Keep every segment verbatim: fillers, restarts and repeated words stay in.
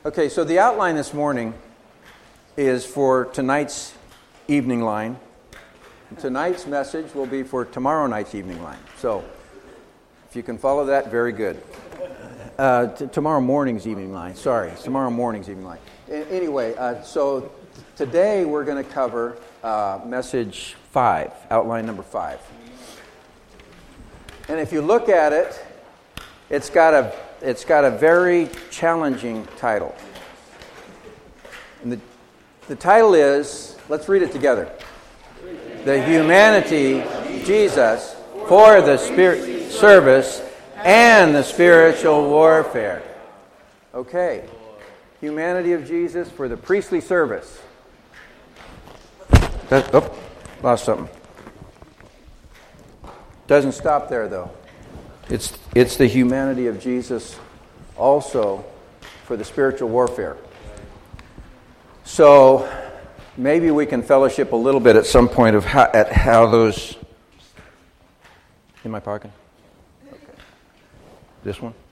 Okay, so the outline this morning is for tonight's evening line. Tonight's message will be for tomorrow night's evening line. So, if you can follow that, very good. Uh, t- tomorrow morning's evening line. Sorry, tomorrow morning's evening line. A- anyway, uh, so t- today we're going to cover uh, message five, outline number five. And if you look at it, it's got a it's got a very challenging title. And the the title is, let's read it together. The humanity of Jesus for the spirit service and the spiritual warfare. Okay. Humanity of Jesus for the priestly service. That, oh, lost something. Doesn't stop there though. It's it's the humanity of Jesus also for the spiritual warfare. So maybe we can fellowship a little bit at some point of how, at how those. In my pocket. Okay. This one.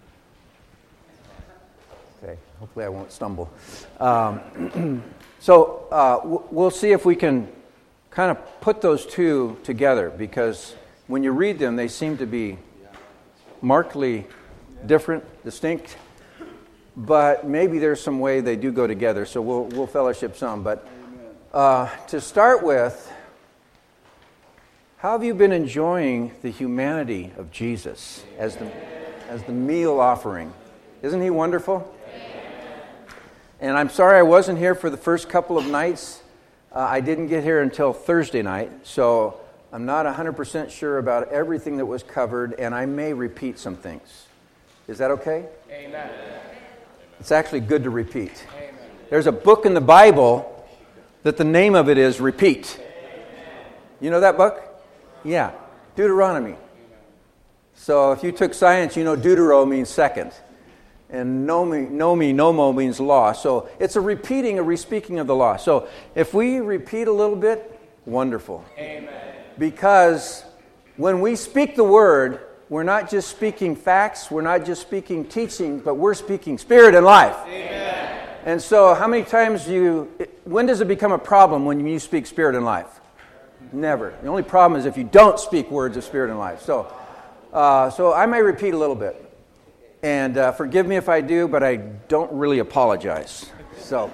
Okay. Hopefully I won't stumble. Um, so uh, we'll see if we can kind of put those two together, because when you read them, they seem to be markedly different, distinct, but maybe there's some way they do go together, so we'll we'll fellowship some. But uh, to start with, how have you been enjoying the humanity of Jesus as the as the meal offering? Isn't he wonderful? And I'm sorry I wasn't here for the first couple of nights. Uh, I didn't get here until Thursday night, so I'm not one hundred percent sure about everything that was covered, and I may repeat some things. Is that okay? Amen. It's actually good to repeat. Amen. There's a book in the Bible that the name of it is Repeat. You know that book? Yeah. Deuteronomy. So if you took science, you know Deutero means second. And nomi, nomi, nomo means law. So it's a repeating, a respeaking of the law. So if we repeat a little bit, wonderful. Amen. Because when we speak the word, we're not just speaking facts, we're not just speaking teaching, but we're speaking spirit and life. Amen. And so how many times do you, when does it become a problem when you speak spirit and life? Never. The only problem is if you don't speak words of spirit and life. So, uh, so I may repeat a little bit. And uh, forgive me if I do, but I don't really apologize. So,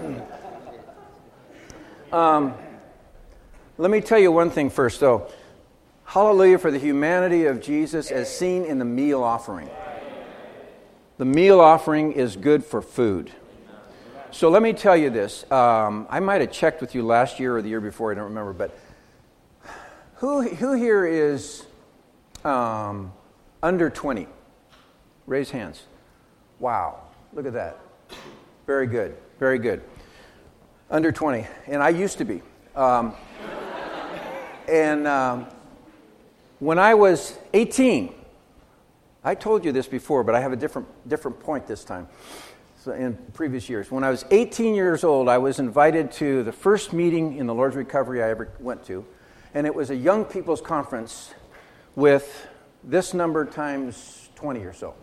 um, let me tell you one thing first, though. Hallelujah for the humanity of Jesus as seen in the meal offering. The meal offering is good for food. So let me tell you this. Um, I might have checked with you last year or the year before, I don't remember, but who who here is um, under twenty? Raise hands. Wow. Look at that. Very good. Very good. Under twenty. And I used to be. Um, and um, when I was eighteen, I told you this before, but I have a different different point this time. So in previous years. When I was eighteen years old, I was invited to the first meeting in the Lord's Recovery I ever went to. And it was a young people's conference with this number times twenty or so.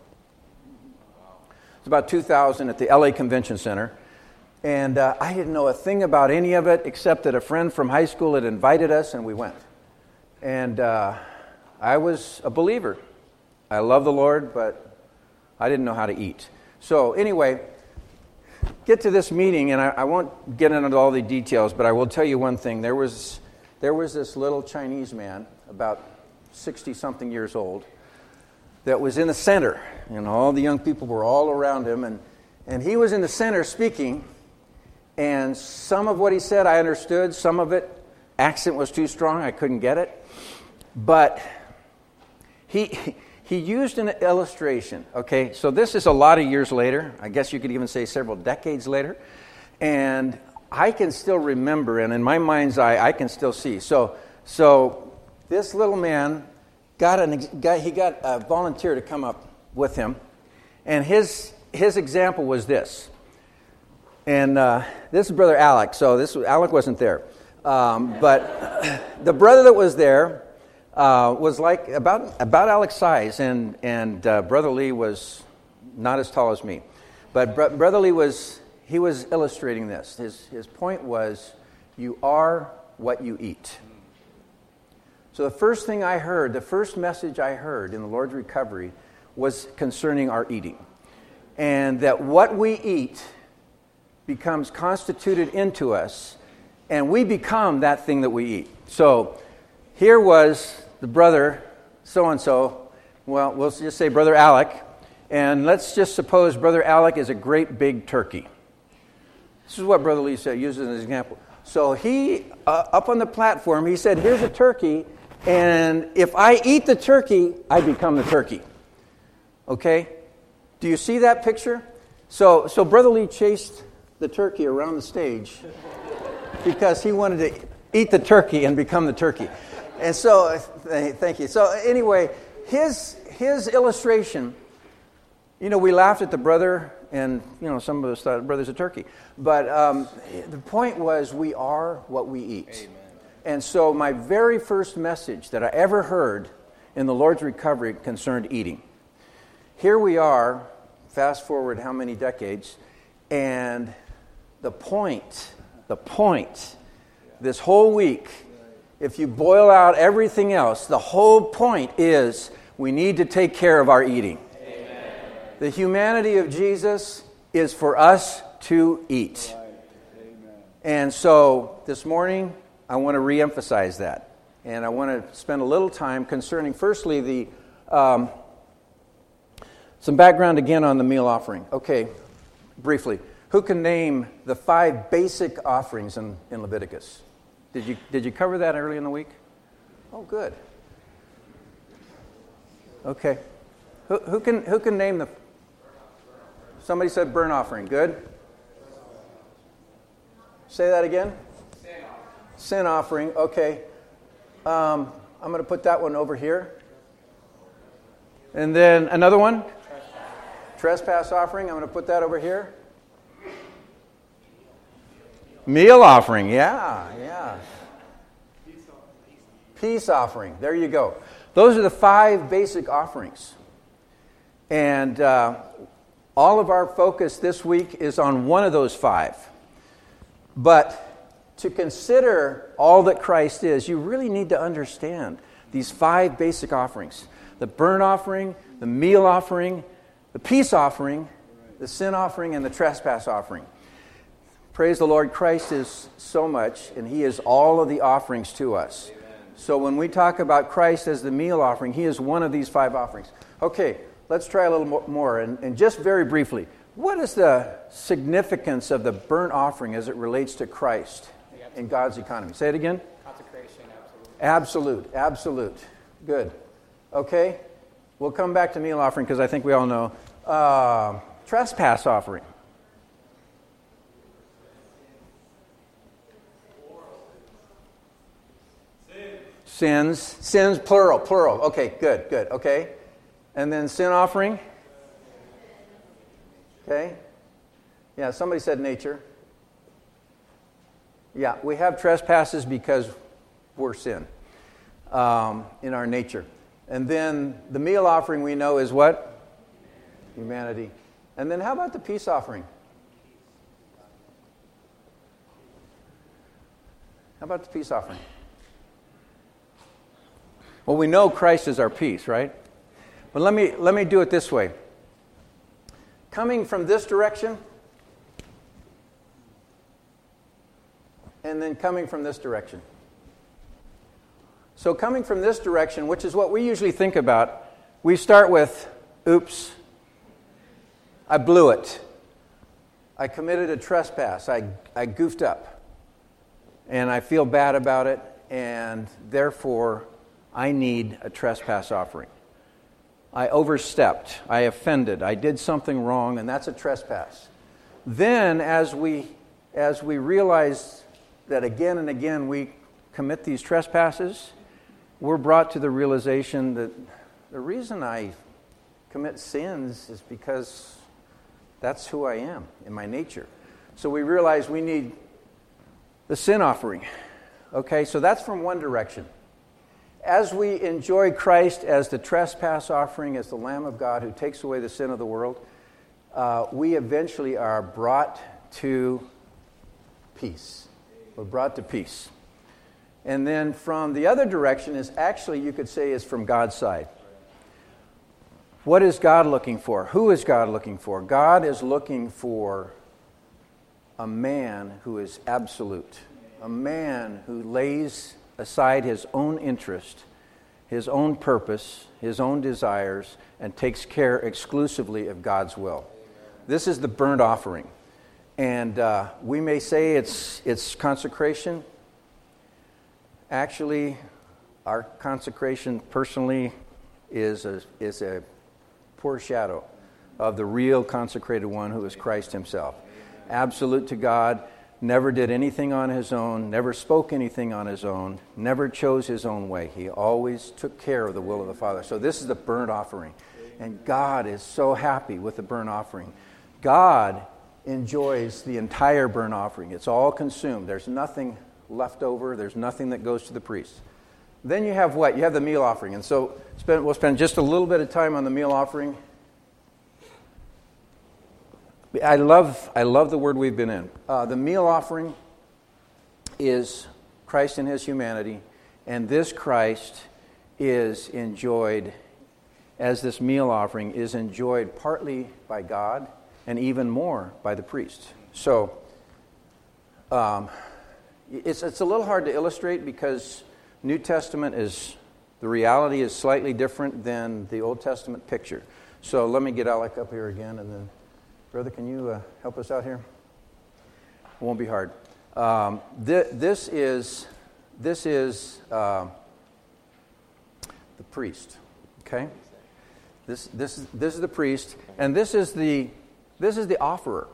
It's about two thousand at the L A Convention Center. And uh, I didn't know a thing about any of it except that a friend from high school had invited us and we went. And uh, I was a believer. I love the Lord, but I didn't know how to eat. So anyway, get to this meeting, and I, I won't get into all the details, but I will tell you one thing. There was there was this little Chinese man, about sixty-something years old, that was in the center, and all the young people were all around him, and, and he was in the center speaking, and some of what he said I understood, some of it, accent was too strong, I couldn't get it, but he he used an illustration, okay, so this is a lot of years later, I guess you could even say several decades later, and I can still remember, and in my mind's eye, I can still see, so so this little man got an got, he got a volunteer to come up with him, and his his example was this. And uh, this is Brother Alec. So this Alec wasn't there, um, but the brother that was there uh, was like about about Alec's size, and and uh, Brother Lee was not as tall as me. But Br- Brother Lee was, he was illustrating this. His, his point was, you are what you eat. So the first thing I heard, the first message I heard in the Lord's Recovery was concerning our eating. And that what we eat becomes constituted into us, and we become that thing that we eat. So here was the brother so-and-so, well, we'll just say Brother Alec, and let's just suppose Brother Alec is a great big turkey. This is what Brother Lee said, uses as an example. So he, uh, up on the platform, he said, here's a turkey, and if I eat the turkey, I become the turkey. Okay? Do you see that picture? So, so Brother Lee chased the turkey around the stage because he wanted to eat the turkey and become the turkey. And so, thank you. So anyway, his his illustration, you know, we laughed at the brother, and, you know, some of us thought the brother's a turkey. But um, the point was, we are what we eat. Amen. And so my very first message that I ever heard in the Lord's Recovery concerned eating. Here we are, fast forward how many decades, and the point, the point, this whole week, if you boil out everything else, the whole point is we need to take care of our eating. Amen. The humanity of Jesus is for us to eat. Right. And so this morning, I want to reemphasize that. And I want to spend a little time concerning, firstly, the um, some background again on the meal offering. Okay, briefly. Who can name the five basic offerings in, in Leviticus? Did you did you cover that early in the week? Oh, good. Okay. Who, who can who can name the? Somebody said burnt offering. Good. Say that again. Sin offering. Sin offering. Okay. Um, I'm going to put that one over here. And then another one. Trespass. Trespass offering. I'm going to put that over here. Meal offering, yeah, yeah. Peace offering, there you go. Those are the five basic offerings. And uh, all of our focus this week is on one of those five. But to consider all that Christ is, you really need to understand these five basic offerings. The burnt offering, the meal offering, the peace offering, the sin offering, and the trespass offering. Praise the Lord, Christ is so much, and He is all of the offerings to us. Amen. So when we talk about Christ as the meal offering, He is one of these five offerings. Okay, let's try a little more, and, and just very briefly, what is the significance of the burnt offering as it relates to Christ in God's economy? Say it again. Consecration, absolute. Absolute, absolute. Good. Okay, we'll come back to meal offering because I think we all know. Uh, trespass offering. Sins, sins, plural, plural. Okay, good, good, okay. And then sin offering. Okay. Yeah, somebody said nature. Yeah, we have trespasses because we're sin um, in our nature. And then the meal offering we know is what? Humanity. And then how about the peace offering? How about the peace offering? Well, we know Christ is our peace, right? But let me let me do it this way. Coming from this direction, and then coming from this direction. So coming from this direction, which is what we usually think about, we start with, oops, I blew it. I committed a trespass. I, I goofed up. And I feel bad about it, and therefore I need a trespass offering. I overstepped. I offended. I did something wrong, and that's a trespass. Then, as we as we realize that again and again we commit these trespasses, we're brought to the realization that the reason I commit sins is because that's who I am in my nature. So we realize we need the sin offering. Okay, so that's from one direction. As we enjoy Christ as the trespass offering, as the Lamb of God who takes away the sin of the world, uh, we eventually are brought to peace. We're brought to peace. And then from the other direction is actually, you could say, is from God's side. What is God looking for? Who is God looking for? God is looking for a man who is absolute. A man who lays aside his own interest, his own purpose, his own desires, and takes care exclusively of God's will. This is the burnt offering. And uh, we may say it's it's consecration. Actually, our consecration personally is a, is a poor shadow of the real consecrated one who is Christ himself. Absolute to God, never did anything on his own, never spoke anything on his own, never chose his own way. He always took care of the will of the Father. So this is the burnt offering. And God is so happy with the burnt offering. God enjoys the entire burnt offering. It's all consumed. There's nothing left over. There's nothing that goes to the priest. Then you have what? You have the meal offering. And so spend, we'll spend just a little bit of time on the meal offering. I love I love the word we've been in. Uh, the meal offering is Christ in his humanity, and this Christ is enjoyed, as this meal offering is enjoyed partly by God and even more by the priest. So um, it's it's a little hard to illustrate because New Testament is, the reality is slightly different than the Old Testament picture. So let me get Alec up here again, and then, brother, can you uh, help us out here? It won't be hard. Um, th- this is this is uh, the priest. Okay, this this is this is the priest, and this is the this is the offerer.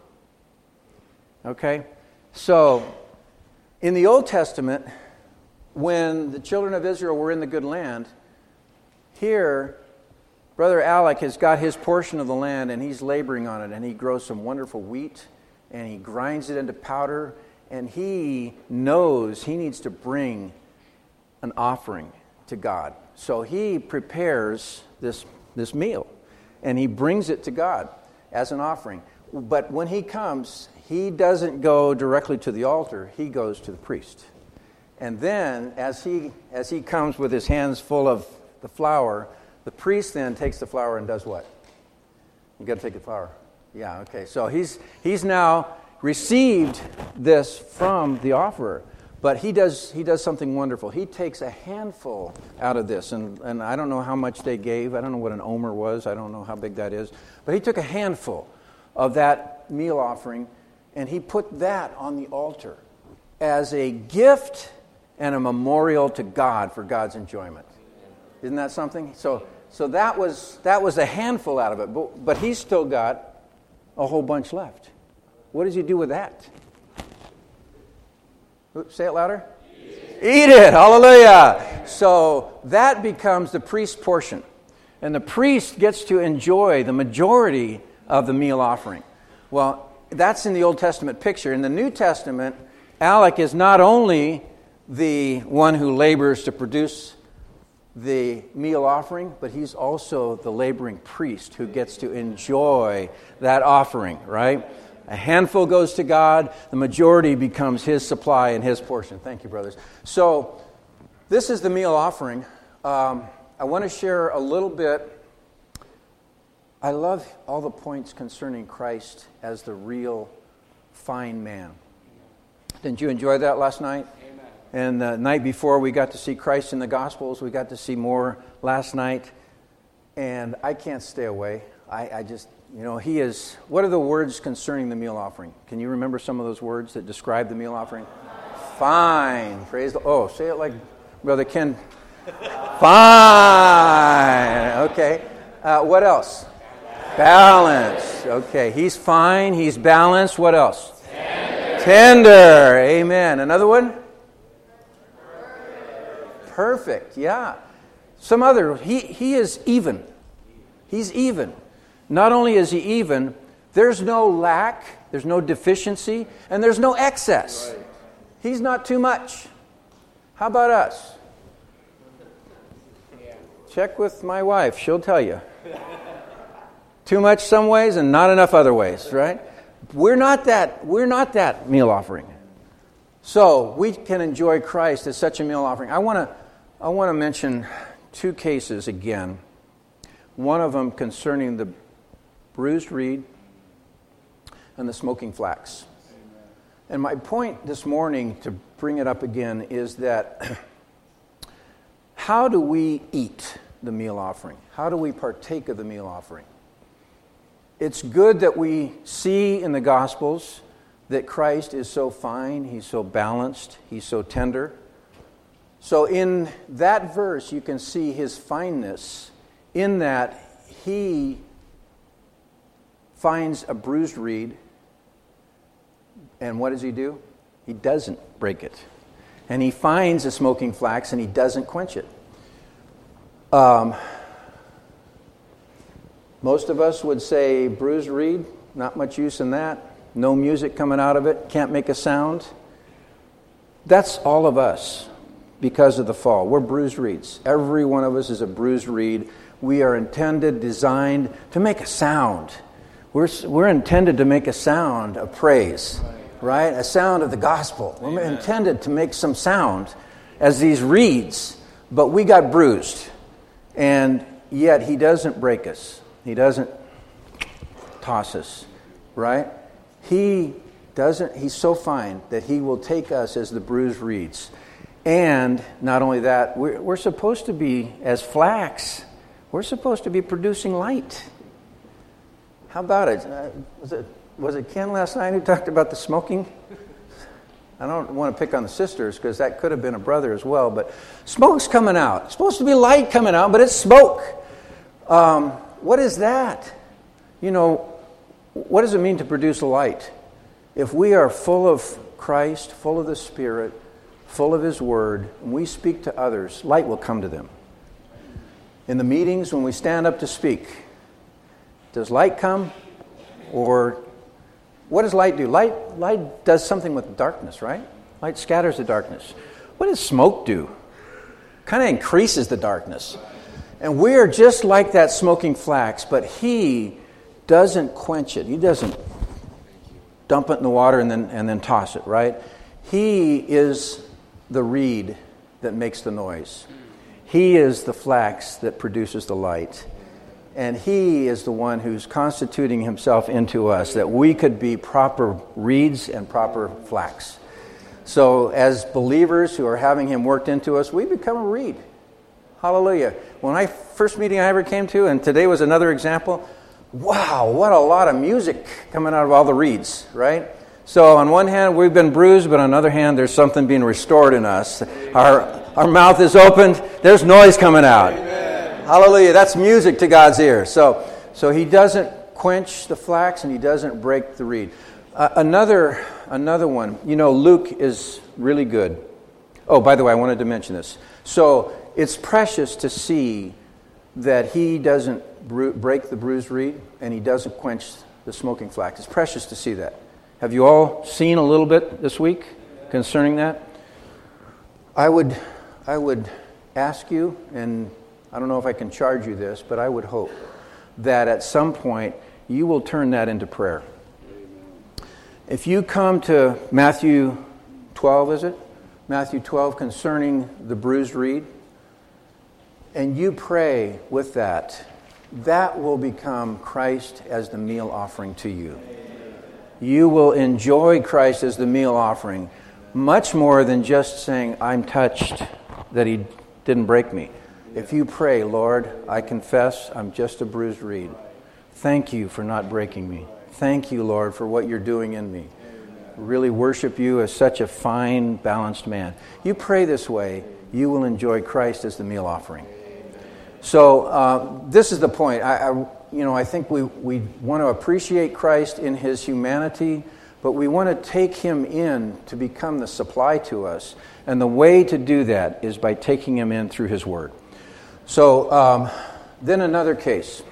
Okay, so in the Old Testament, when the children of Israel were in the good land, here, Brother Alec has got his portion of the land, and he's laboring on it, and he grows some wonderful wheat, and he grinds it into powder, and he knows he needs to bring an offering to God. So he prepares this, this meal, and he brings it to God as an offering. But when he comes, he doesn't go directly to the altar, he goes to the priest. And then, as he as he comes with his hands full of the flour, the priest then takes the flour and does what? You got to take the flour. Yeah, okay. So he's he's now received this from the offerer, but he does he does something wonderful. He takes a handful out of this, and, and I don't know how much they gave. I don't know what an omer was. I don't know how big that is. But he took a handful of that meal offering, and he put that on the altar as a gift and a memorial to God for God's enjoyment. Isn't that something? So so that was that was a handful out of it, but, but he's still got a whole bunch left. What does he do with that? Oops, say it louder. Eat it. Eat it. Hallelujah. So that becomes the priest's portion. And the priest gets to enjoy the majority of the meal offering. Well, that's in the Old Testament picture. In the New Testament, Alec is not only the one who labors to produce the meal offering, but he's also the laboring priest who gets to enjoy that offering, right? A handful goes to God, the majority becomes his supply and his portion. Thank you, brothers. So, this is the meal offering. Um, I want to share a little bit. I love all the points concerning Christ as the real fine man. Didn't you enjoy that last night? And the night before, we got to see Christ in the Gospels. We got to see more last night. And I can't stay away. I, I just, you know, he is... What are the words concerning the meal offering? Can you remember some of those words that describe the meal offering? Fine. Praise the... Oh, say it like Brother Ken. Fine. Okay. Uh, what else? Balance. Okay. He's fine. He's balanced. What else? Tender. Tender. Amen. Another one? Perfect, yeah. Some other, he, he is even. He's even. Not only is he even, there's no lack, there's no deficiency, and there's no excess. Right. He's not too much. How about us? Yeah. Check with my wife, she'll tell you. Too much some ways and not enough other ways, right? We're not that, we're not that meal offering. So we can enjoy Christ as such a meal offering. I want to I want to mention two cases again. One of them concerning the bruised reed and the smoking flax. Amen. And my point this morning, to bring it up again, is that how do we eat the meal offering? How do we partake of the meal offering? It's good that we see in the Gospels that Christ is so fine, He's so balanced, He's so tender. So in that verse, you can see His fineness in that He finds a bruised reed, and what does He do? He doesn't break it. And He finds a smoking flax, and He doesn't quench it. Um, most of us would say bruised reed, not much use in that. No music coming out of it, can't make a sound. That's all of us because of the fall. We're bruised reeds. Every one of us is a bruised reed. We are intended, designed to make a sound. We're, we're intended to make a sound of praise, right? A sound of the gospel. Amen. We're intended to make some sound as these reeds, but we got bruised. And yet He doesn't break us. He doesn't toss us, right? He doesn't, He's so fine that He will take us as the bruised reeds. And not only that, we're, we're supposed to be, as flax, we're supposed to be producing light. How about it? Uh, was it was it Ken last night who talked about the smoking? I don't want to pick on the sisters because that could have been a brother as well, but smoke's coming out. It's supposed to be light coming out, but it's smoke. Um, what is that? You know, what does it mean to produce light? If we are full of Christ, full of the Spirit, full of His Word, and we speak to others, light will come to them. In the meetings, when we stand up to speak, does light come? Or what does light do? Light, light does something with darkness, right? Light scatters the darkness. What does smoke do? Kind of increases the darkness. And we are just like that smoking flax, but He doesn't quench it. He doesn't dump it in the water and then and then toss it, right? He is the reed that makes the noise. He is the flax that produces the light. And He is the one who's constituting Himself into us, that we could be proper reeds and proper flax. So as believers who are having Him worked into us, we become a reed. Hallelujah. When I first meeting I ever came to, and today was another example, wow, what a lot of music coming out of all the reeds, right? So on one hand, we've been bruised, but on the other hand, there's something being restored in us. Our our mouth is opened. There's noise coming out. Amen. Hallelujah. That's music to God's ear. So, so He doesn't quench the flax, and He doesn't break the reed. Uh, another another one. You know, Luke is really good. Oh, by the way, I wanted to mention this. So it's precious to see that He doesn't bru- break the bruised reed, and He doesn't quench the smoking flax. It's precious to see that. Have you all seen a little bit this week concerning that? I would, I would ask you, and I don't know if I can charge you this, but I would hope that at some point you will turn that into prayer. If you come to Matthew twelve, is it? Matthew twelve concerning the bruised reed, and you pray with that, that will become Christ as the meal offering to you. You will enjoy Christ as the meal offering much more than just saying, I'm touched that He didn't break me. If you pray, Lord, I confess I'm just a bruised reed. Thank You for not breaking me. Thank You, Lord, for what You're doing in me. Really worship You as such a fine, balanced man. You pray this way, you will enjoy Christ as the meal offering. So uh, this is the point. I, I, you know, I think we, we want to appreciate Christ in His humanity, but we want to take Him in to become the supply to us. And the way to do that is by taking Him in through His Word. So um, then another case.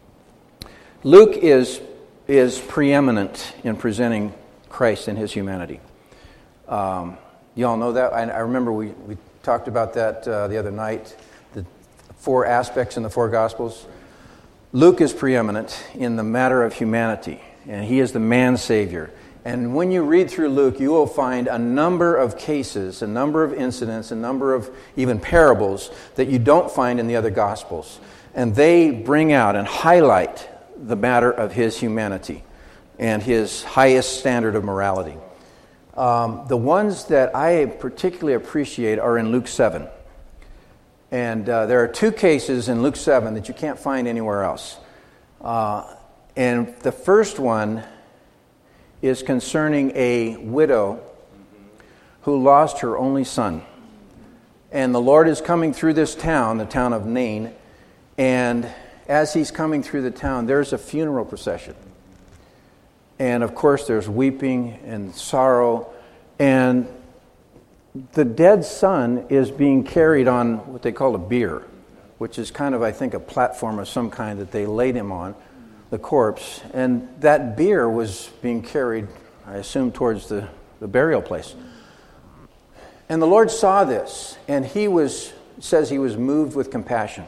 Luke is is preeminent in presenting Christ in His humanity. Um, you all know that? I, I remember we, we talked about that uh, the other night, the four aspects in the four Gospels. Luke is preeminent in the matter of humanity, and he is the man-savior. And when you read through Luke, you will find a number of cases, a number of incidents, a number of even parables that you don't find in the other Gospels. And they bring out and highlight the matter of his humanity and his highest standard of morality. Um, the ones that I particularly appreciate are in Luke seven. And uh, there are two cases in Luke seven that you can't find anywhere else. Uh, and the first one is concerning a widow who lost her only son. And the Lord is coming through this town, the town of Nain, and as he's coming through the town, there's a funeral procession. And of course, there's weeping and sorrow, and the dead son is being carried on what they call a bier, which is kind of, I think, a platform of some kind that they laid him on, the corpse. And that bier was being carried, I assume, towards the, the burial place. And the Lord saw this, and he was, says he was moved with compassion.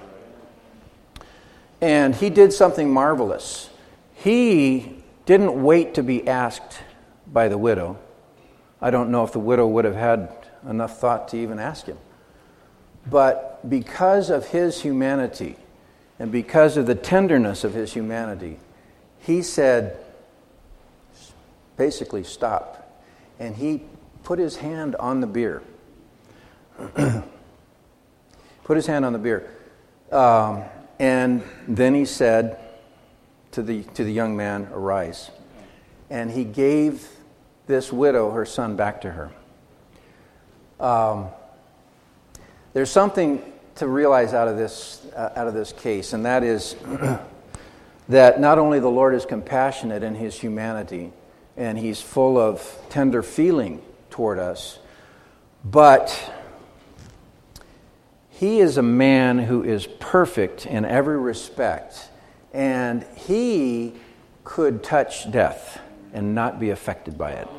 And he did something marvelous. He didn't wait to be asked by the widow. I don't know if the widow would have had enough thought to even ask him. But because of his humanity and because of the tenderness of his humanity, he said, basically, stop. And he put his hand on the bier. Put his hand on the bier. Um, and then he said to the, to the young man, arise. And he gave this widow her son back to her. Um, there's something to realize out of this uh, out of this case, and that is that not only the Lord is compassionate in his humanity, and he's full of tender feeling toward us, but he is a man who is perfect in every respect, and he could touch death and not be affected by it.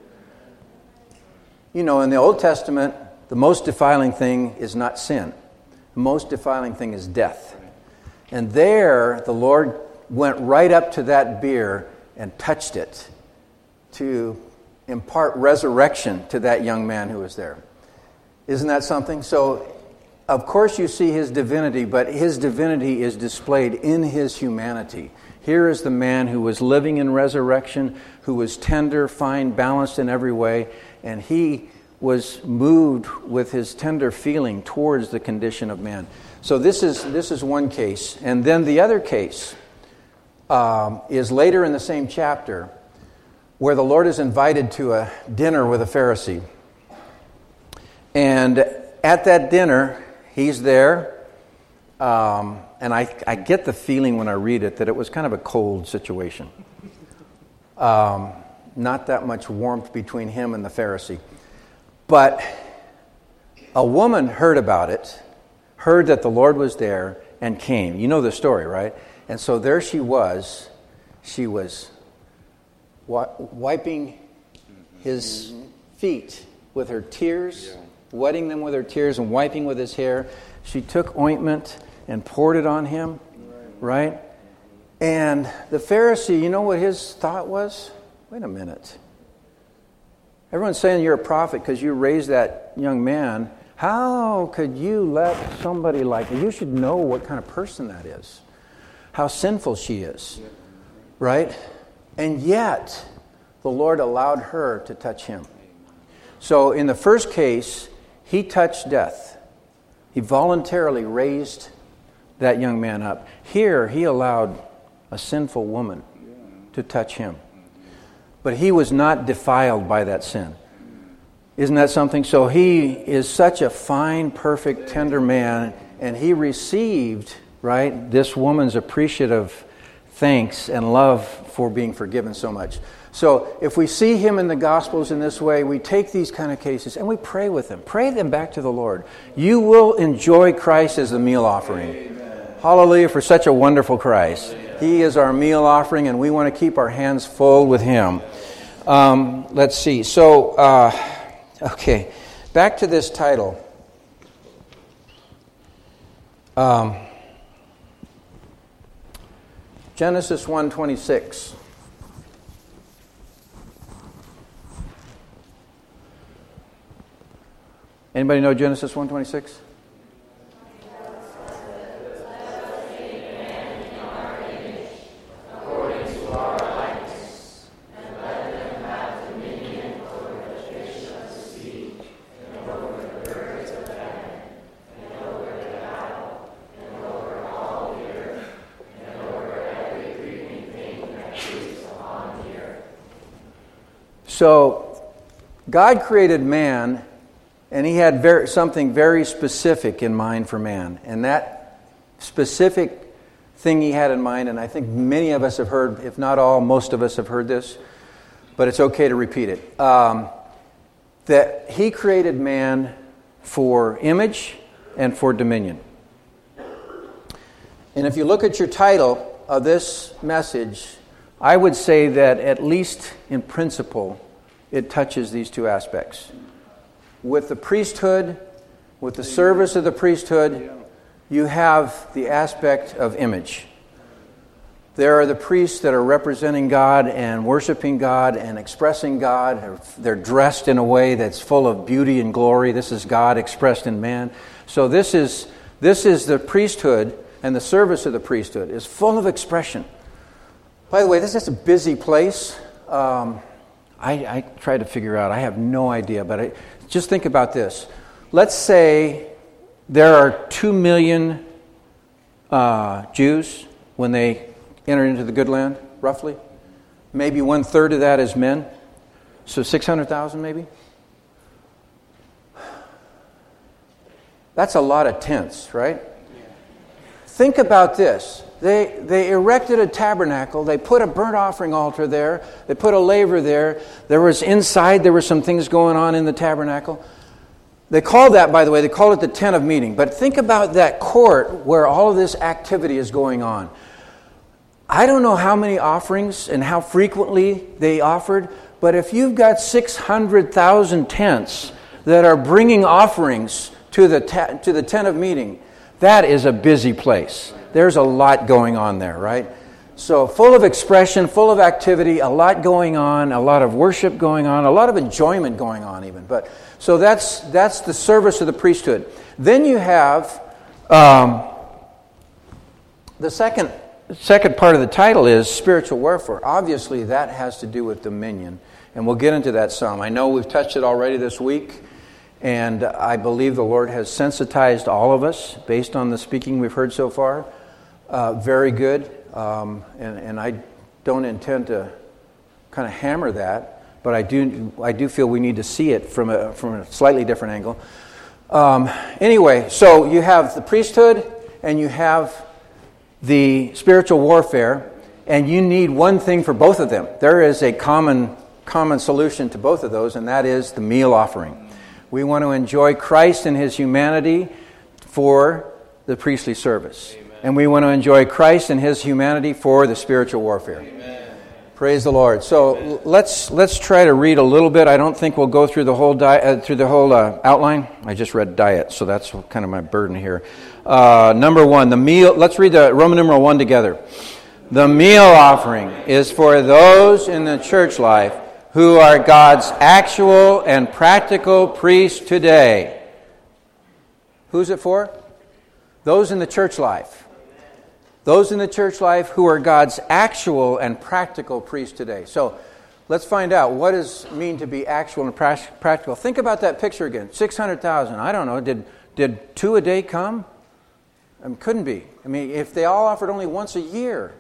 You know, in the Old Testament, the most defiling thing is not sin. The most defiling thing is death. And there, the Lord went right up to that bier and touched it to impart resurrection to that young man who was there. Isn't that something? So, of course you see his divinity, but his divinity is displayed in his humanity. Here is the man who was living in resurrection, who was tender, fine, balanced in every way, and he was moved with his tender feeling towards the condition of man. So this is this is one case. And then the other case um, is later in the same chapter, where the Lord is invited to a dinner with a Pharisee. And at that dinner, he's there, um, and I, I get the feeling when I read it that it was kind of a cold situation. Um, not that much warmth between him and the Pharisee. But a woman heard about it, heard that the Lord was there, and came. You know the story, right? And so there she was. She was wi- wiping his feet with her tears, wetting them with her tears and wiping with his hair. She took ointment and poured it on him, right? And the Pharisee, you know what his thought was? Wait a minute. Everyone's saying you're a prophet because you raised that young man. How could you let somebody like you should know what kind of person that is, how sinful she is, right? And yet, the Lord allowed her to touch him. So in the first case, he touched death. He voluntarily raised that young man up. Here, he allowed a sinful woman to touch him. But he was not defiled by that sin. Isn't that something? So he is such a fine, perfect, tender man, and he received, right, this woman's appreciative thanks and love for being forgiven so much. So if we see him in the Gospels in this way, we take these kind of cases and we pray with them. Pray them back to the Lord. You will enjoy Christ as the meal offering. Amen. Hallelujah for such a wonderful Christ. Amen. He is our meal offering, and we want to keep our hands full with him. Um, let's see. So, uh, okay, back to this title. Um, Genesis one twenty-six. Anybody know Genesis one twenty-six? So, God created man, and He had very, something very specific in mind for man. And that specific thing He had in mind, and I think many of us have heard, if not all, most of us have heard this, but it's okay to repeat it. Um, that He created man for image and for dominion. And if you look at your title of this message, I would say that at least in principle, it touches these two aspects. With the priesthood, with the service of the priesthood, you have the aspect of image. There are the priests that are representing God and worshiping God and expressing God. They're dressed in a way that's full of beauty and glory. This is God expressed in man. So this is this is the priesthood, and the service of the priesthood is full of expression. By the way, this is a busy place. Um, I, I try to figure out. I have no idea, but I, just think about this. Let's say there are two million uh, Jews when they enter into the good land, roughly. Maybe one third of that is men. So six hundred thousand maybe? That's a lot of tents, right? Think about this. They they erected a tabernacle. They put a burnt offering altar there. They put a laver there. There was inside, there were some things going on in the tabernacle. They called that, by the way, they called it the tent of meeting. But think about that court where all of this activity is going on. I don't know how many offerings and how frequently they offered, but if you've got six hundred thousand tents that are bringing offerings to the ta- to the tent of meeting, that is a busy place. There's a lot going on there, right? So full of expression, full of activity, a lot going on, a lot of worship going on, a lot of enjoyment going on even. But so that's that's the service of the priesthood. Then you have um, the second second part of the title is spiritual warfare. Obviously, that has to do with dominion, and we'll get into that some. I know we've touched it already this week. And I believe the Lord has sensitized all of us based on the speaking we've heard so far. Uh, very good. Um, and, and I don't intend to kind of hammer that, but I do I do feel we need to see it from a from a slightly different angle. Um, anyway, so you have the priesthood and you have the spiritual warfare, and you need one thing for both of them. There is a common common solution to both of those, and that is the meal offering. We want to enjoy Christ and His humanity for the priestly service. Amen. And we want to enjoy Christ and His humanity for the spiritual warfare. Amen. Praise the Lord. So Amen. let's let's try to read a little bit. I don't think we'll go through the whole di- uh, through the whole uh, outline. I just read diet, so that's kind of my burden here. Uh, number one, the meal. Let's read the Roman numeral one together. The meal offering is for those in the church life who are God's actual and practical priests today. Who's it for? Those in the church life. Those in the church life who are God's actual and practical priests today. So let's find out what does it mean to be actual and practical. Think about that picture again. six hundred thousand. I don't know. Did did two a day come? I mean, couldn't be. I mean, if they all offered only once a year,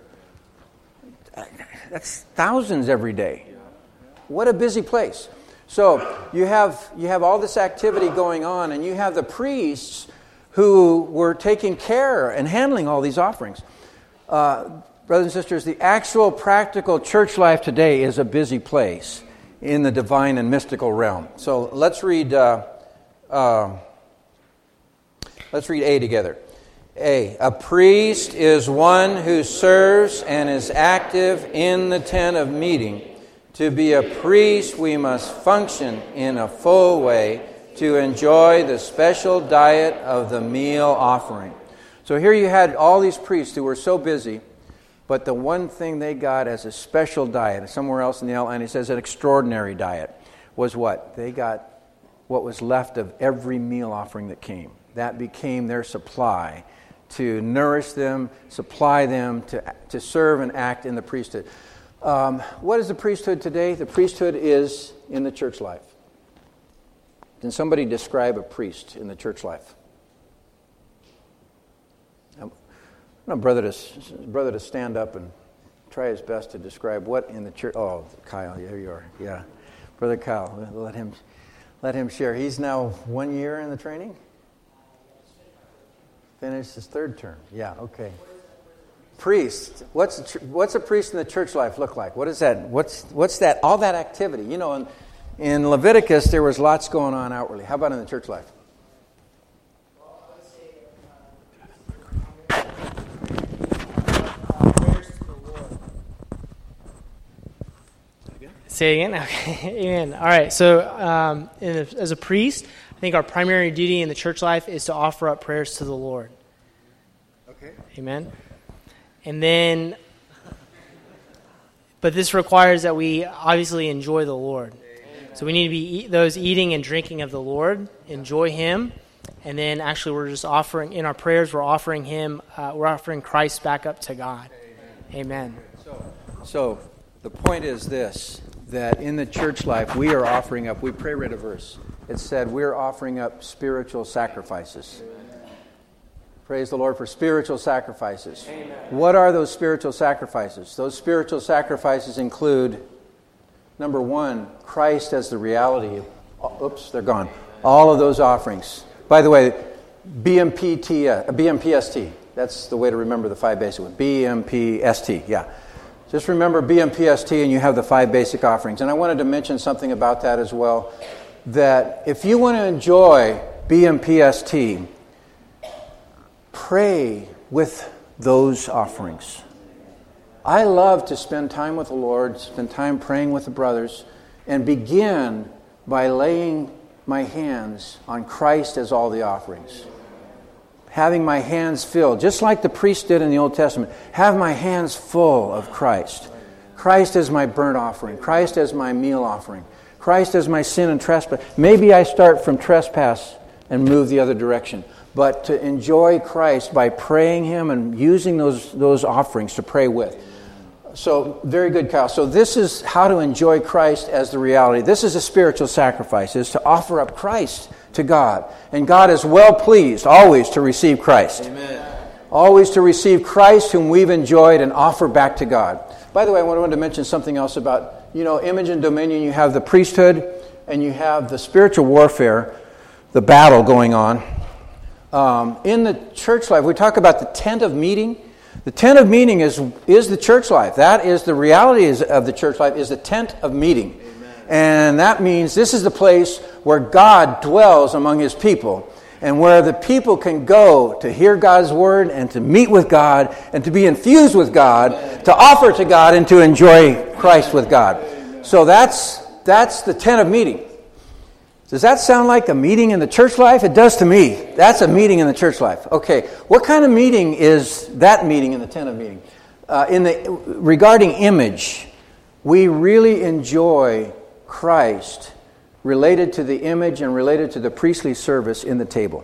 that's thousands every day. What a busy place. So you have you have all this activity going on, and you have the priests who were taking care and handling all these offerings. Uh, brothers and sisters, the actual practical church life today is a busy place in the divine and mystical realm. So let's read uh, uh, let's read A together. A. A priest is one who serves and is active in the tent of meeting. To be a priest, we must function in a full way to enjoy the special diet of the meal offering. So here you had all these priests who were so busy But the one thing they got as a special diet, somewhere else in the outline it says an extraordinary diet, was what? They got what was left of every meal offering that came. That became their supply to nourish them, supply them, to, to serve and act in the priesthood. Um, what is the priesthood today? The priesthood is in the church life. Can somebody describe a priest in the church life? I want brother to, brother to stand up and try his best to describe what in the church... Oh, Kyle, there you are. Yeah. Brother Kyle, let him, let him share. He's now one year in the training? Finished his third term. Yeah, okay. Priest. What's a, what's a priest in the church life look like? What is that? What's what's that? All that activity. You know, in, in Leviticus, there was lots going on outwardly. How about in the church life? Say again? Okay. Amen. All right. So um, in a, as a priest, I think our primary duty in the church life is to offer up prayers to the Lord. Okay. Amen. And then, but this requires that we obviously enjoy the Lord. Amen. So we need to be eat, those eating and drinking of the Lord, enjoy Him, and then actually we're just offering, in our prayers, we're offering Him, uh, we're offering Christ back up to God. Amen. Amen. So, so the point is this, that in the church life we are offering up, we pray read a verse. It said we're offering up spiritual sacrifices. Praise the Lord for spiritual sacrifices. Amen. What are those spiritual sacrifices? Those spiritual sacrifices include, number one, Christ as the reality. Oops, they're gone. All of those offerings. By the way, B M P T, uh, B M P S T. That's the way to remember the five basic ones. B M P S T, yeah. Just remember B M P S T and you have the five basic offerings. And I wanted to mention something about that as well. That if you want to enjoy B M P S T, pray with those offerings. I love to spend time with the Lord, spend time praying with the brothers, and begin by laying my hands on Christ as all the offerings. Having my hands filled, just like the priest did in the Old Testament. Have my hands full of Christ. Christ as my burnt offering. Christ as my meal offering. Christ as my sin and trespass. Maybe I start from trespass and move the other direction. But to enjoy Christ by praying Him and using those, those offerings to pray with. So, very good, Kyle. So this is how to enjoy Christ as the reality. This is a spiritual sacrifice, is to offer up Christ to God. And God is well pleased always to receive Christ. Amen. Always to receive Christ whom we've enjoyed and offer back to God. By the way, I wanted to mention something else about, you know, image and dominion. You have the priesthood and you have the spiritual warfare, the battle going on. Um, in the church life, we talk about the tent of meeting. The tent of meeting is is the church life. That is the reality is, of the church life, is the tent of meeting. Amen. And that means this is the place where God dwells among His people and where the people can go to hear God's word and to meet with God and to be infused with God, Amen. To offer to God and to enjoy Christ with God. Amen. So that's that's the tent of meeting. Does that sound like a meeting in the church life? It does to me. That's a meeting in the church life. Okay, what kind of meeting is that meeting in the tent of meeting? Uh, in the regarding image, we really enjoy Christ related to the image and related to the priestly service in the table.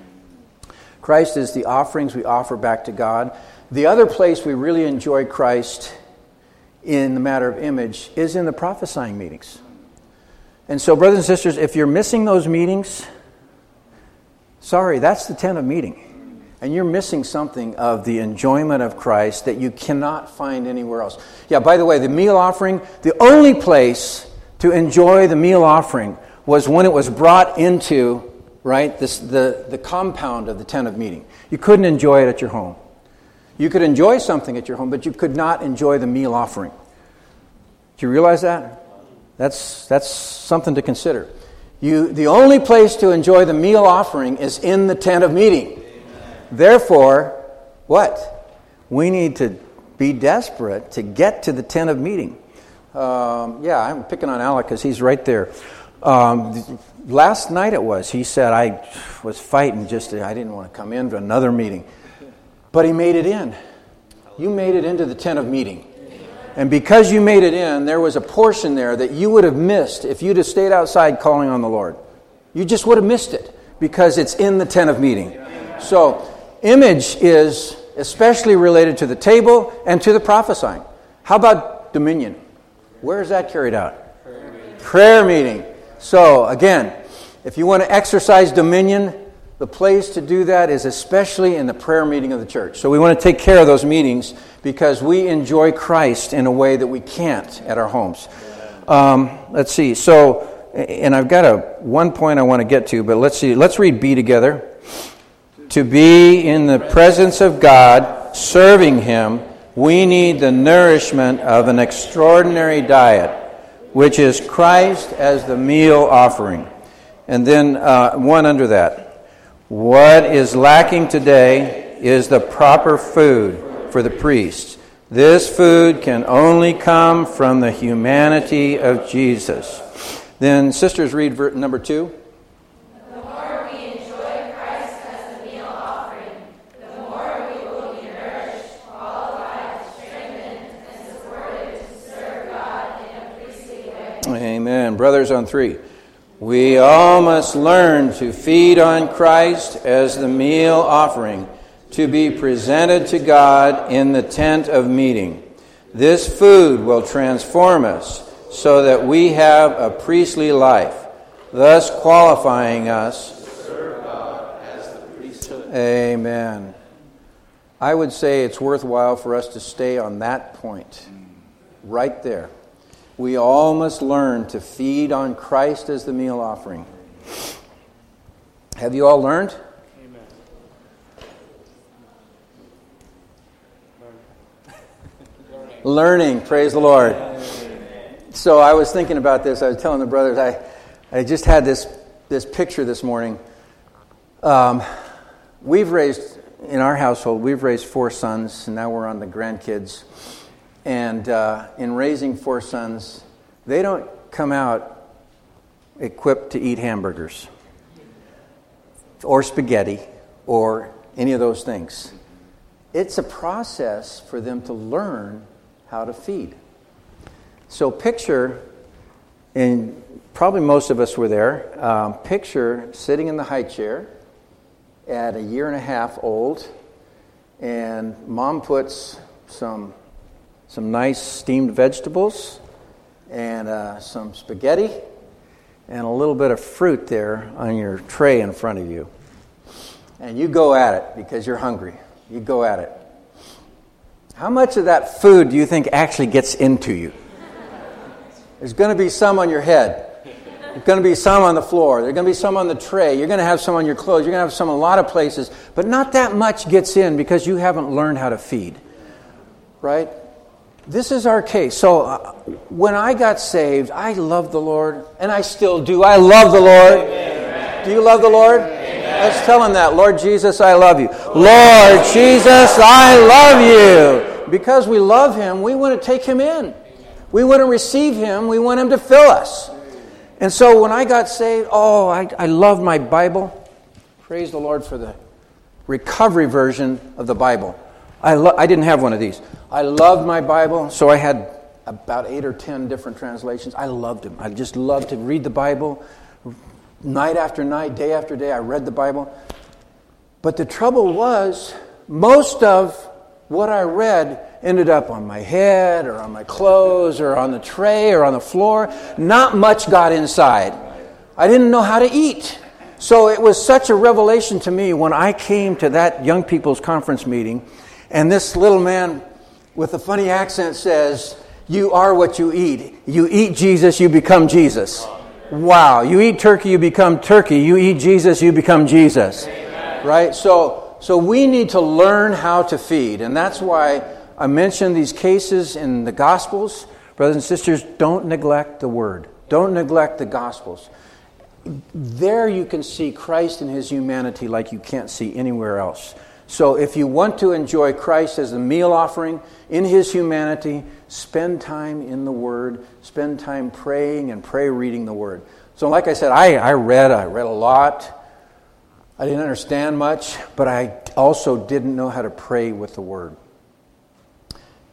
Christ is the offerings we offer back to God. The other place we really enjoy Christ in the matter of image is in the prophesying meetings. And so, brothers and sisters, if you're missing those meetings, sorry, that's the tent of meeting. And you're missing something of the enjoyment of Christ that you cannot find anywhere else. Yeah, by the way, the meal offering, the only place to enjoy the meal offering was when it was brought into, right, this, the, the compound of the tent of meeting. You couldn't enjoy it at your home. You could enjoy something at your home, but you could not enjoy the meal offering. Do you realize that? That's that's something to consider. You, the only place to enjoy the meal offering is in the tent of meeting. Amen. Therefore, what? We need to be desperate to get to the tent of meeting. Um, yeah, I'm picking on Alec because he's right there. Um, last night it was. He said, I was fighting just to, I didn't want to come in to another meeting. But he made it in. You made it into the tent of meeting. And because you made it in, there was a portion there that you would have missed if you'd have stayed outside calling on the Lord. You just would have missed it because it's in the tent of meeting. So, image is especially related to the table and to the prophesying. How about dominion? Where is that carried out? Prayer meeting. Prayer meeting. So, again, if you want to exercise dominion, the place to do that is especially in the prayer meeting of the church. So we want to take care of those meetings because we enjoy Christ in a way that we can't at our homes. Um, let's see. So, and I've got a one point I want to get to, but let's see. Let's read B together. To be in the presence of God, serving Him, we need the nourishment of an extraordinary diet, which is Christ as the meal offering. And then uh, one under that. What is lacking today is the proper food for the priests. This food can only come from the humanity of Jesus. Then sisters, read ver- number two. The more we enjoy Christ as the meal offering, the more we will be nourished, qualified, strengthened, and supported to serve God in a priestly way. Amen. Brothers on three. We all must learn to feed on Christ as the meal offering, to be presented to God in the tent of meeting. This food will transform us so that we have a priestly life, thus qualifying us to serve God as the priesthood. Amen. I would say it's worthwhile for us to stay on that point, right there. We all must learn to feed on Christ as the meal offering. Have you all learned? Learning. Learning, praise the Lord. So I was thinking about this. I was telling the brothers, I, I just had this, this picture this morning. Um, we've raised, in our household, we've raised four sons, and now we're on the grandkids. And uh, in raising four sons, they don't come out equipped to eat hamburgers or spaghetti or any of those things. It's a process for them to learn how to feed. So picture, and probably most of us were there, um, picture sitting in the high chair at a year and a half old, and mom puts some... some nice steamed vegetables, and uh, some spaghetti, and a little bit of fruit there on your tray in front of you. And you go at it because you're hungry. You go at it. How much of that food do you think actually gets into you? There's going to be some on your head. There's going to be some on the floor. There's going to be some on the tray. You're going to have some on your clothes. You're going to have some in a lot of places. But not that much gets in because you haven't learned how to feed. Right? This is our case. So uh, when I got saved, I loved the Lord, and I still do. I love the Lord. Amen. Do you love the Lord? Amen. Let's tell Him that. Lord Jesus, I love you. Lord Jesus, I love you. Because we love Him, we want to take Him in. We want to receive Him. We want Him to fill us. And so when I got saved, oh, I, I loved my Bible. Praise the Lord for the recovery version of the Bible. I, lo- I didn't have one of these. I loved my Bible, so I had about eight or ten different translations. I loved them. I just loved to read the Bible. Night after night, day after day, I read the Bible. But the trouble was, most of what I read ended up on my head or on my clothes or on the tray or on the floor. Not much got inside. I didn't know how to eat. So it was such a revelation to me when I came to that young people's conference meeting, and this little man with a funny accent says, "You are what you eat. You eat Jesus, you become Jesus." Wow. You eat turkey, you become turkey. You eat Jesus, you become Jesus. Amen. Right? So, so we need to learn how to feed. And that's why I mentioned these cases in the Gospels. Brothers and sisters, don't neglect the Word. Don't neglect the Gospels. There you can see Christ in His humanity like you can't see anywhere else. So if you want to enjoy Christ as a meal offering in His humanity, spend time in the Word. Spend time praying and pray reading the Word. So like I said, I, I read, I read a lot. I didn't understand much, but I also didn't know how to pray with the Word.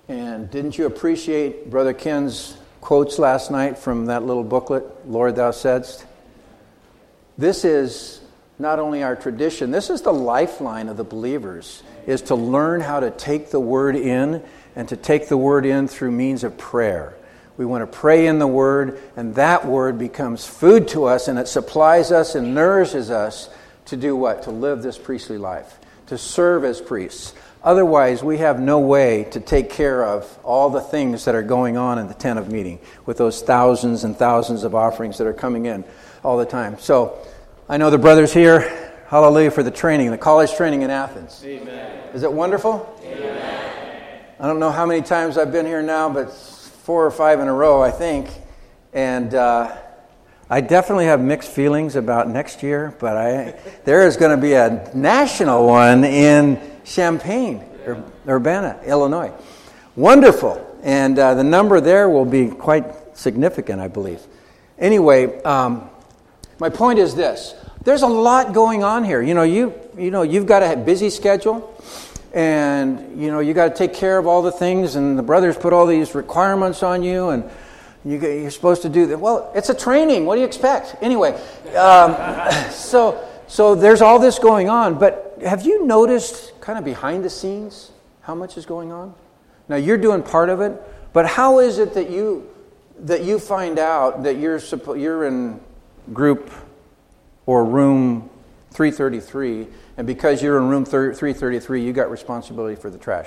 And didn't you appreciate Brother Ken's quotes last night from that little booklet, Lord, Thou Saidst? This is not only our tradition, this is the lifeline of the believers, is to learn how to take the Word in and to take the Word in through means of prayer. We want to pray in the Word, and that Word becomes food to us, and it supplies us and nourishes us to do what? To live this priestly life, to serve as priests. Otherwise, we have no way to take care of all the things that are going on in the tent of meeting with those thousands and thousands of offerings that are coming in all the time. So, I know the brothers here, hallelujah for the training, the college training in Athens. Amen. Is it wonderful? Amen. I don't know how many times I've been here now, but four or five in a row, I think. And uh, I definitely have mixed feelings about next year, but I there is going to be a national one in Champaign, Ur- Urbana, Illinois. Wonderful. And uh, the number there will be quite significant, I believe. Anyway, um, my point is this. There's a lot going on here. You know, you you know, you've got a busy schedule, and you know, you got to take care of all the things, and the brothers put all these requirements on you, and you, you're supposed to do that. Well, it's a training. What do you expect? Anyway, um, so so there's all this going on, but have you noticed kind of behind the scenes how much is going on? Now, you're doing part of it, but how is it that you that you find out that you're suppo- you're in group or room three thirty-three, and because you're in room three thirty-three, you got responsibility for the trash?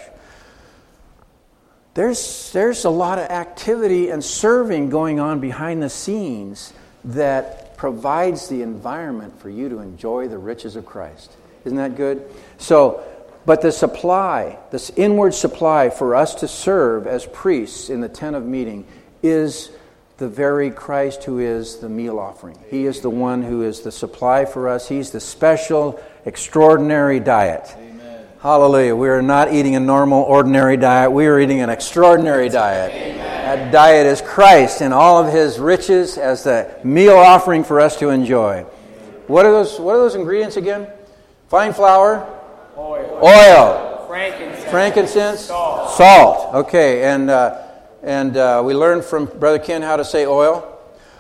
There's there's a lot of activity and serving going on behind the scenes that provides the environment for you to enjoy the riches of Christ. Isn't that good? So, but the supply, this inward supply for us to serve as priests in the tent of meeting is the very Christ who is the meal offering. He is the one who is the supply for us. He's the special, extraordinary diet. Amen. Hallelujah. We are not eating a normal, ordinary diet. We are eating an extraordinary diet. Amen. That diet is Christ in all of His riches as the meal offering for us to enjoy. What are those, what are those ingredients again? Fine flour, Oil. oil, Frankincense. frankincense, Salt. salt. Okay, and uh, and uh, we learned from Brother Ken how to say oil.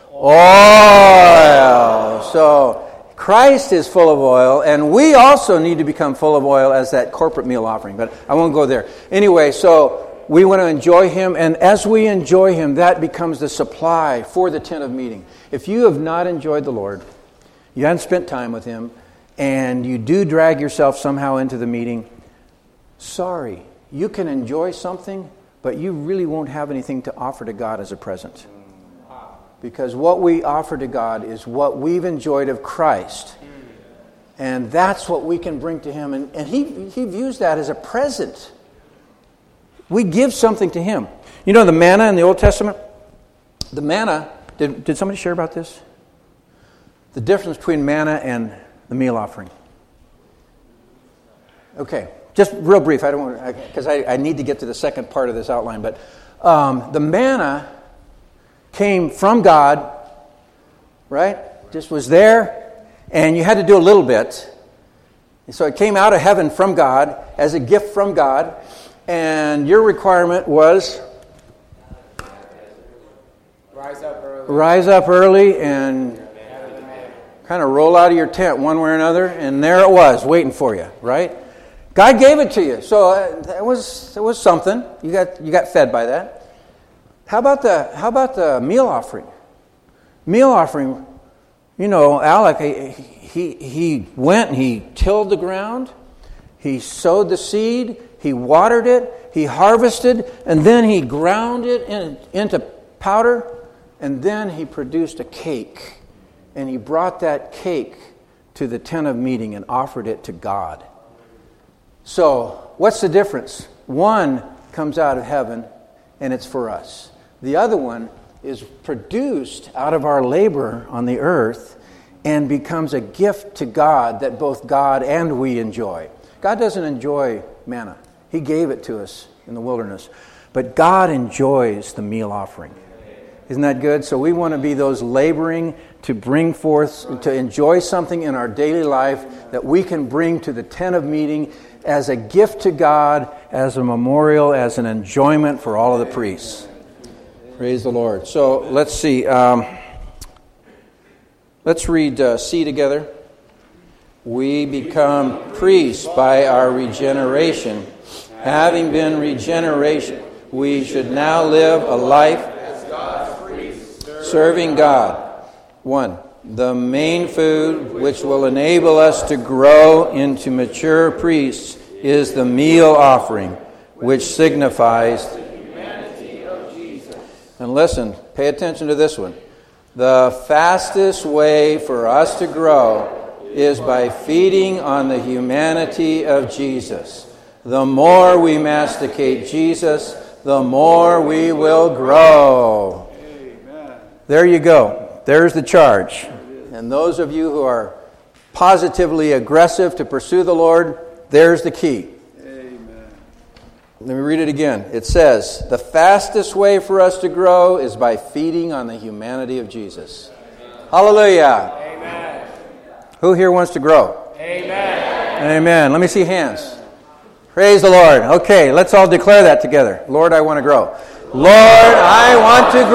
Oil. So Christ is full of oil, and we also need to become full of oil as that corporate meal offering. But I won't go there. Anyway, so we want to enjoy Him, and as we enjoy Him, that becomes the supply for the tent of meeting. If you have not enjoyed the Lord, you haven't spent time with Him, and you do drag yourself somehow into the meeting, sorry, you can enjoy something, but you really won't have anything to offer to God as a present. Because what we offer to God is what we've enjoyed of Christ. And that's what we can bring to Him. And, and he, he views that as a present. We give something to Him. You know the manna in the Old Testament? The manna, did, did somebody share about this? The difference between manna and the meal offering. Okay, just real brief. I don't want because I, I need to get to the second part of this outline. But um, the manna came from God, right? Just was there, and you had to do a little bit. And so it came out of heaven from God as a gift from God, and your requirement was Rise up early. rise up early and kind of roll out of your tent one way or another, and there it was, waiting for you, right? God gave it to you, so uh, that was it was something. You got you got fed by that. How about the how about the meal offering? Meal offering, you know, Alec, he he, he went and he tilled the ground, he sowed the seed, he watered it, he harvested, and then he ground it in, into powder, and then he produced a cake. And he brought that cake to the tent of meeting and offered it to God. So, what's the difference? One comes out of heaven, and it's for us. The other one is produced out of our labor on the earth and becomes a gift to God that both God and we enjoy. God doesn't enjoy manna. He gave it to us in the wilderness. But God enjoys the meal offering. Isn't that good? So we want to be those laboring to bring forth, to enjoy something in our daily life that we can bring to the tent of meeting as a gift to God as a memorial, as an enjoyment for all of the priests. Praise the Lord. So let's see. Um, let's read uh, C together. We become priests by our regeneration. Having been regeneration, we should now live a life as God's priests, serving God. One, the main food which will enable us to grow into mature priests is the meal offering, which signifies the humanity of Jesus. And listen, pay attention to this one. The fastest way for us to grow is by feeding on the humanity of Jesus. The more we masticate Jesus, the more we will grow. Amen. There you go. There's the charge. And those of you who are positively aggressive to pursue the Lord, there's the key. Amen. Let me read it again. It says, the fastest way for us to grow is by feeding on the humanity of Jesus. Amen. Hallelujah. Amen. Who here wants to grow? Amen. Amen. Let me see hands. Praise the Lord. Okay, let's all declare that together. Lord, I want to grow. Lord, I want to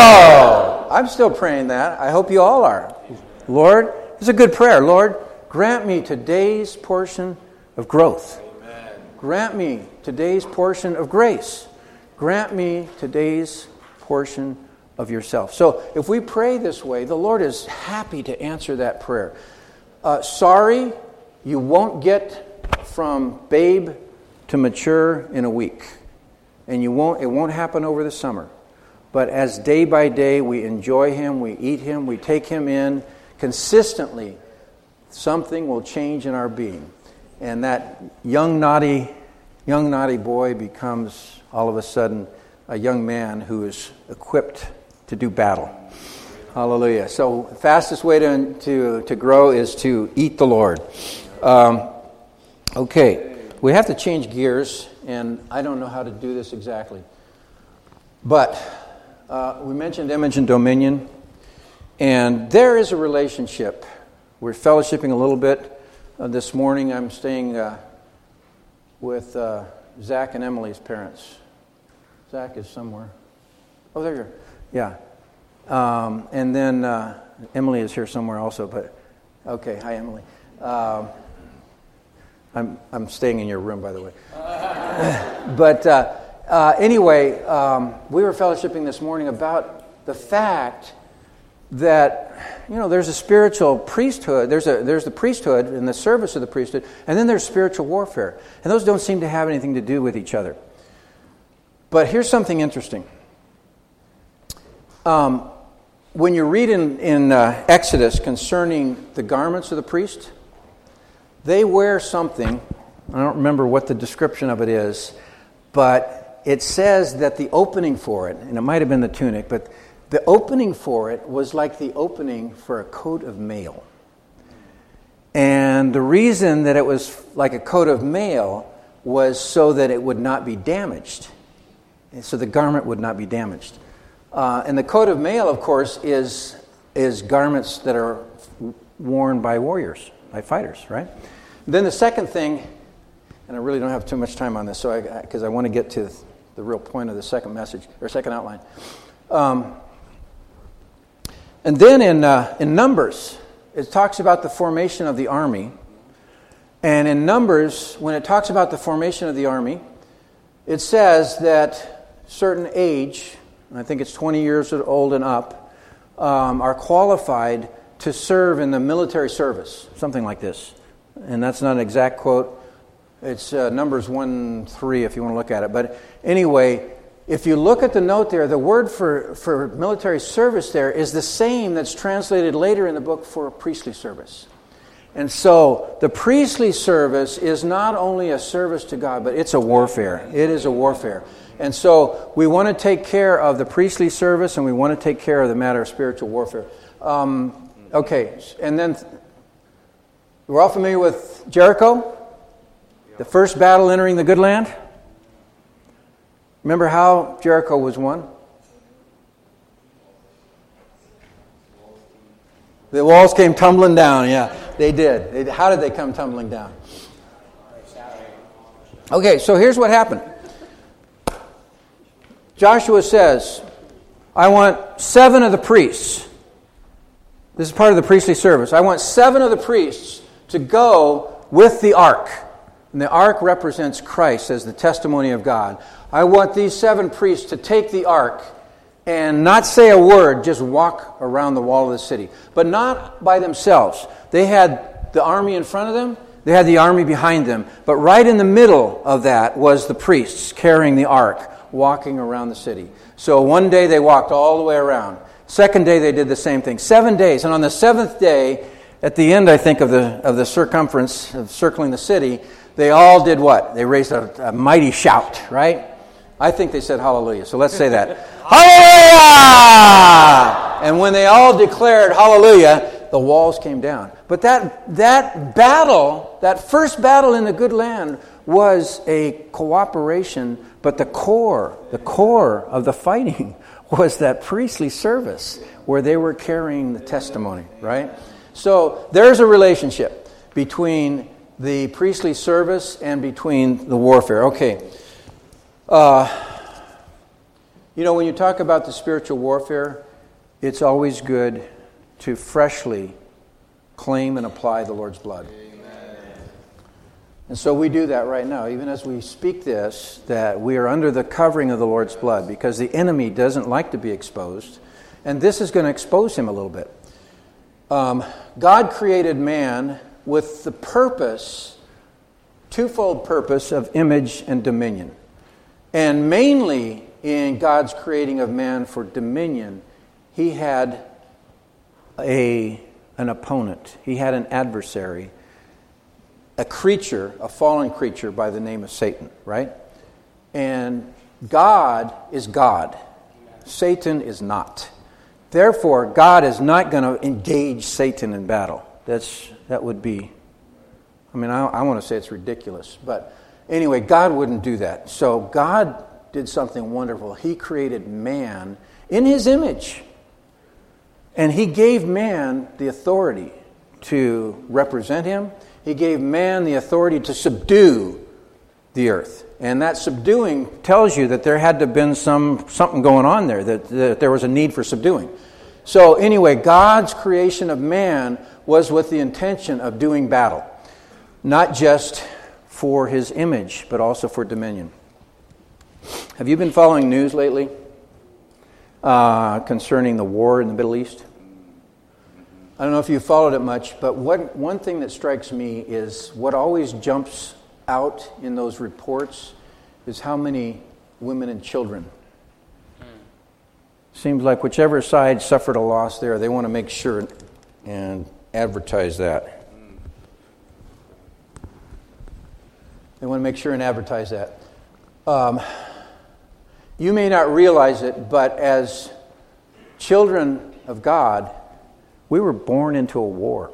grow. I'm still praying that. I hope you all are. Lord, it's a good prayer. Lord, grant me today's portion of growth. Amen. Grant me today's portion of grace. Grant me today's portion of yourself. So if we pray this way, the Lord is happy to answer that prayer. Uh, sorry, you won't get from babe to mature in a week. And you won't. It won't happen over the summer. But as day by day we enjoy Him, we eat Him, we take Him in, consistently, something will change in our being. And that young naughty, young naughty boy becomes all of a sudden a young man who is equipped to do battle. Hallelujah. So the fastest way to, to, to grow is to eat the Lord. Um, okay, we have to change gears, and I don't know how to do this exactly. But uh, we mentioned image and dominion, and there is a relationship. We're fellowshipping a little bit uh, this morning. I'm staying uh, with uh, Zach and Emily's parents. Zach is somewhere. Oh, there you are. Yeah. Um, and then uh, Emily is here somewhere also, but okay. Hi, Emily. Um, I'm I'm staying in your room, by the way. but uh, uh, anyway, um, we were fellowshipping this morning about the fact that you know there's a spiritual priesthood. There's a there's the priesthood and the service of the priesthood, and then there's spiritual warfare, and those don't seem to have anything to do with each other. But here's something interesting. Um, when you read in, in uh, Exodus concerning the garments of the priest, they wear something, I don't remember what the description of it is, but it says that the opening for it, and it might have been the tunic, but the opening for it was like the opening for a coat of mail. And the reason that it was like a coat of mail was so that it would not be damaged. So the garment would not be damaged. Uh, and the coat of mail, of course, is is garments that are worn by warriors, by fighters, right? Then the second thing, and I really don't have too much time on this, so I because I want to get to the real point of the second message or second outline. Um, and then in uh, in Numbers, it talks about the formation of the army. And in Numbers, when it talks about the formation of the army, it says that certain age, I think it's twenty years old and up, um, are qualified to serve in the military service, something like this. And that's not an exact quote. It's uh, Numbers one three if you want to look at it. But anyway, if you look at the note there, the word for, for military service there is the same that's translated later in the book for priestly service. And so the priestly service is not only a service to God, but it's a warfare. It is a warfare. And so we want to take care of the priestly service, and we want to take care of the matter of spiritual warfare. Um, okay, and then we're all familiar with Jericho, the first battle entering the good land. Remember how Jericho was won? The walls came tumbling down, yeah, they did. They, how did they come tumbling down? Okay, so here's what happened. Joshua says, I want seven of the priests. This is part of the priestly service. I want seven of the priests to go with the ark. And the ark represents Christ as the testimony of God. I want these seven priests to take the ark and not say a word, just walk around the wall of the city. But not by themselves. They had the army in front of them. They had the army behind them. But right in the middle of that was the priests carrying the ark, walking around the city. So one day they walked all the way around. Second day they did the same thing. Seven days. And on the seventh day, at the end, I think, of the of the circumference of circling the city, they all did what? They raised a, a mighty shout, right? I think they said hallelujah. So let's say that. Hallelujah! And when they all declared hallelujah, the walls came down. But that that battle, that first battle in the good land, was a cooperation, but the core, the core of the fighting was that priestly service where they were carrying the testimony, right? So there's a relationship between the priestly service and between the warfare. Okay. Uh, you know, when you talk about the spiritual warfare, it's always good to freshly claim and apply the Lord's blood. And so we do that right now, even as we speak this, that we are under the covering of the Lord's blood, because the enemy doesn't like to be exposed, and this is going to expose him a little bit. Um, God created man with the purpose, twofold purpose of image and dominion. And mainly in God's creating of man for dominion, he had a an opponent. He had an adversary. A creature, a fallen creature by the name of Satan, right? And God is God. Satan is not. Therefore, God is not going to engage Satan in battle. That's that would be, I mean, I, I want to say it's ridiculous. But anyway, God wouldn't do that. So God did something wonderful. He created man in his image. And he gave man the authority to represent him. He gave man the authority to subdue the earth. And that subduing tells you that there had to have been some something going on there, that, that there was a need for subduing. So anyway, God's creation of man was with the intention of doing battle. Not just for his image, but also for dominion. Have you been following news lately uh, concerning the war in the Middle East? I don't know if you followed it much, but what, one thing that strikes me is what always jumps out in those reports is how many women and children. Seems like whichever side suffered a loss there, they want to make sure and advertise that. They want to make sure and advertise that. Um, you may not realize it, but as children of God, we were born into a war.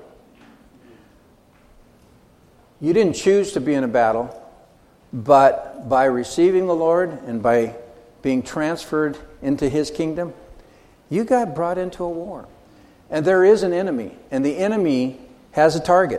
You didn't choose to be in a battle, but by receiving the Lord and by being transferred into His kingdom, you got brought into a war. And there is an enemy, and the enemy has a target.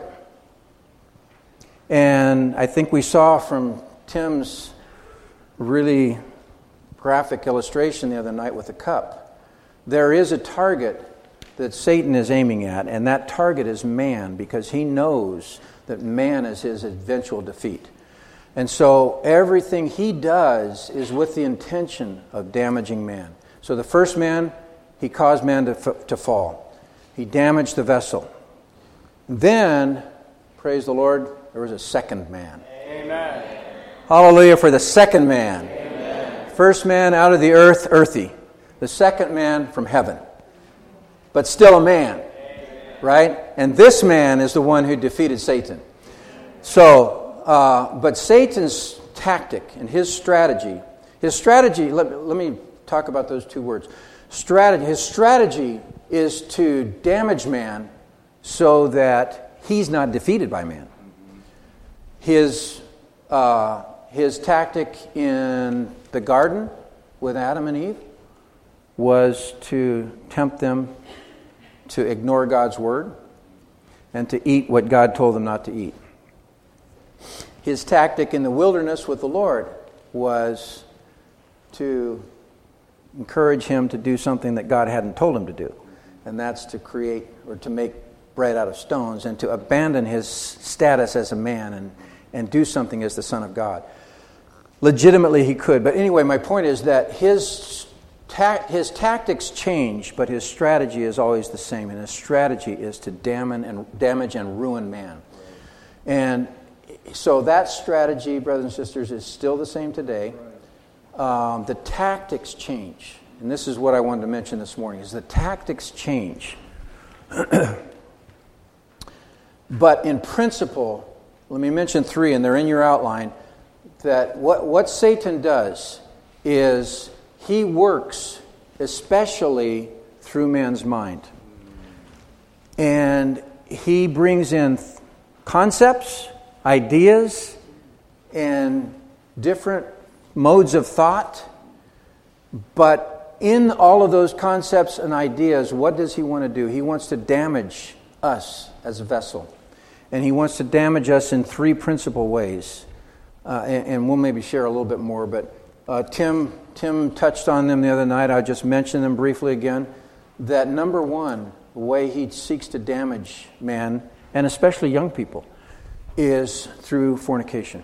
And I think we saw from Tim's really graphic illustration the other night with the cup, there is a target that Satan is aiming at, and that target is man, because he knows that man is his eventual defeat. And so everything he does is with the intention of damaging man. So the first man, he caused man to, f- to fall. He damaged the vessel. Then, praise the Lord, there was a second man. Amen. Hallelujah for the second man. Amen. First man out of the earth, earthy. The second man from heaven. But still a man, right? And this man is the one who defeated Satan. So, uh, but Satan's tactic and his strategy, his strategy, let, let me talk about those two words. Strategy. His strategy is to damage man so that he's not defeated by man. His, uh, his tactic in the garden with Adam and Eve was to tempt them to ignore God's word and to eat what God told them not to eat. his tactic in the wilderness with the Lord was to encourage him to do something that God hadn't told him to do. And that's to create or to make bread out of stones and to abandon his status as a man and, and do something as the Son of God. Legitimately, he could. But anyway, my point is that his, ta- his tactics change, but his strategy is always the same. And his strategy is to damage and, damage and ruin man. And so that strategy, brothers and sisters, is still the same today. Um, the tactics change. And this is what I wanted to mention this morning, is the tactics change. But in principle, let me mention three, and they're in your outline, that what, what Satan does is he works especially through man's mind. And he brings in concepts, ideas, and different modes of thought. But in all of those concepts and ideas, what does he want to do? He wants to damage us as a vessel. And he wants to damage us in three principal ways. Uh, and, and we'll maybe share a little bit more. But uh, Tim, Tim touched on them the other night. I'll just mention them briefly again. That number one, the way he seeks to damage man, and especially young people, is through fornication.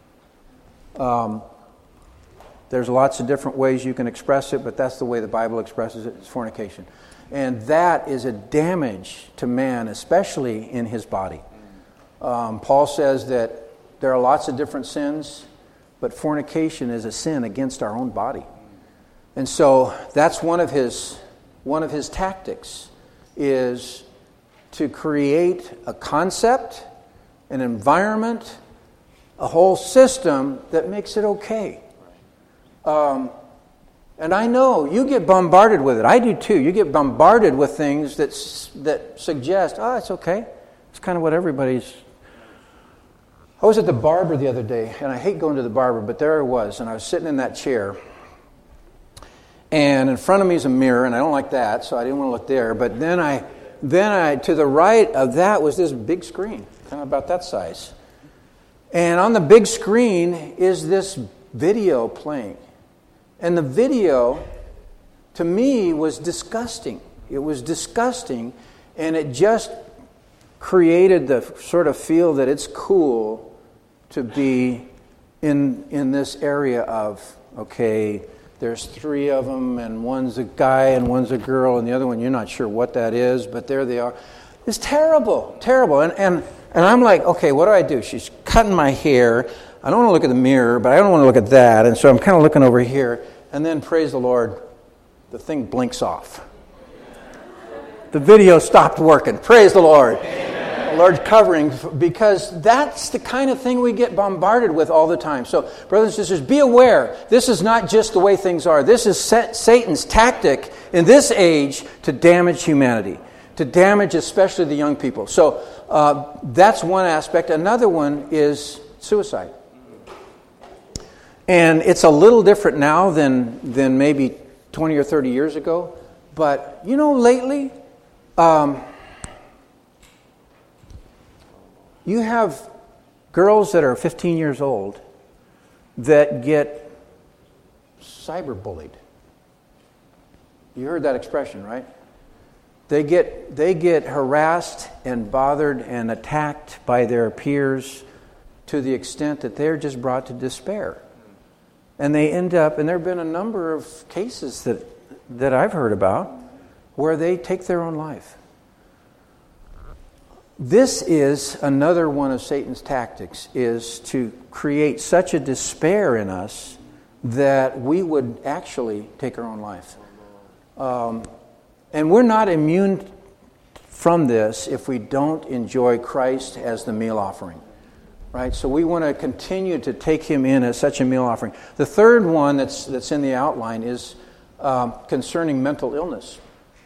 Um, there's lots of different ways you can express it, but that's the way the Bible expresses it, is fornication. And that is a damage to man, especially in his body. Um, Paul says that there are lots of different sins, but fornication is a sin against our own body. And so that's one of his one of his tactics, is to create a concept, an environment, a whole system that makes it okay. Um, and I know you get bombarded with it. I do too. You get bombarded with things that that suggest, oh, it's okay. It's kind of what everybody's... I was at the barber the other day, and I hate going to the barber, but there I was, and I was sitting in that chair, and in front of me is a mirror, and I don't like that, so I didn't want to look there. But then I, then I, to the right of that was this big screen, kind of about that size. And on the big screen is this video playing. And the video, to me, was disgusting. It was disgusting, and it just created the sort of feel that it's cool to be in in this area of, okay, there's three of them, and one's a guy and one's a girl, and the other one, you're not sure what that is, but there they are. It's terrible, terrible. And and, and I'm like, okay, what do I do? She's cutting my hair. I don't want to look at the mirror, but I don't want to look at that. And so I'm kind of looking over here. And then, praise the Lord, the thing blinks off. The video stopped working. Praise the Lord. The Lord's covering, because that's the kind of thing we get bombarded with all the time. So, brothers and sisters, be aware. This is not just the way things are. This is Satan's tactic in this age to damage humanity, to damage especially the young people. So, uh, that's one aspect. Another one is suicide. And it's a little different now than than maybe twenty or thirty years ago. But, you know, lately, um, you have girls that are fifteen years old that get cyberbullied. You heard that expression, right? They get they get harassed and bothered and attacked by their peers to the extent that they're just brought to despair. And they end up, and there have been a number of cases that that I've heard about where they take their own life. This is another one of Satan's tactics, is to create such a despair in us that we would actually take our own life. Um, and we're not immune from this if we don't enjoy Christ as the meal offering. Right? So we want to continue to take him in as such a meal offering. The third one that's that's in the outline is um, concerning mental illness.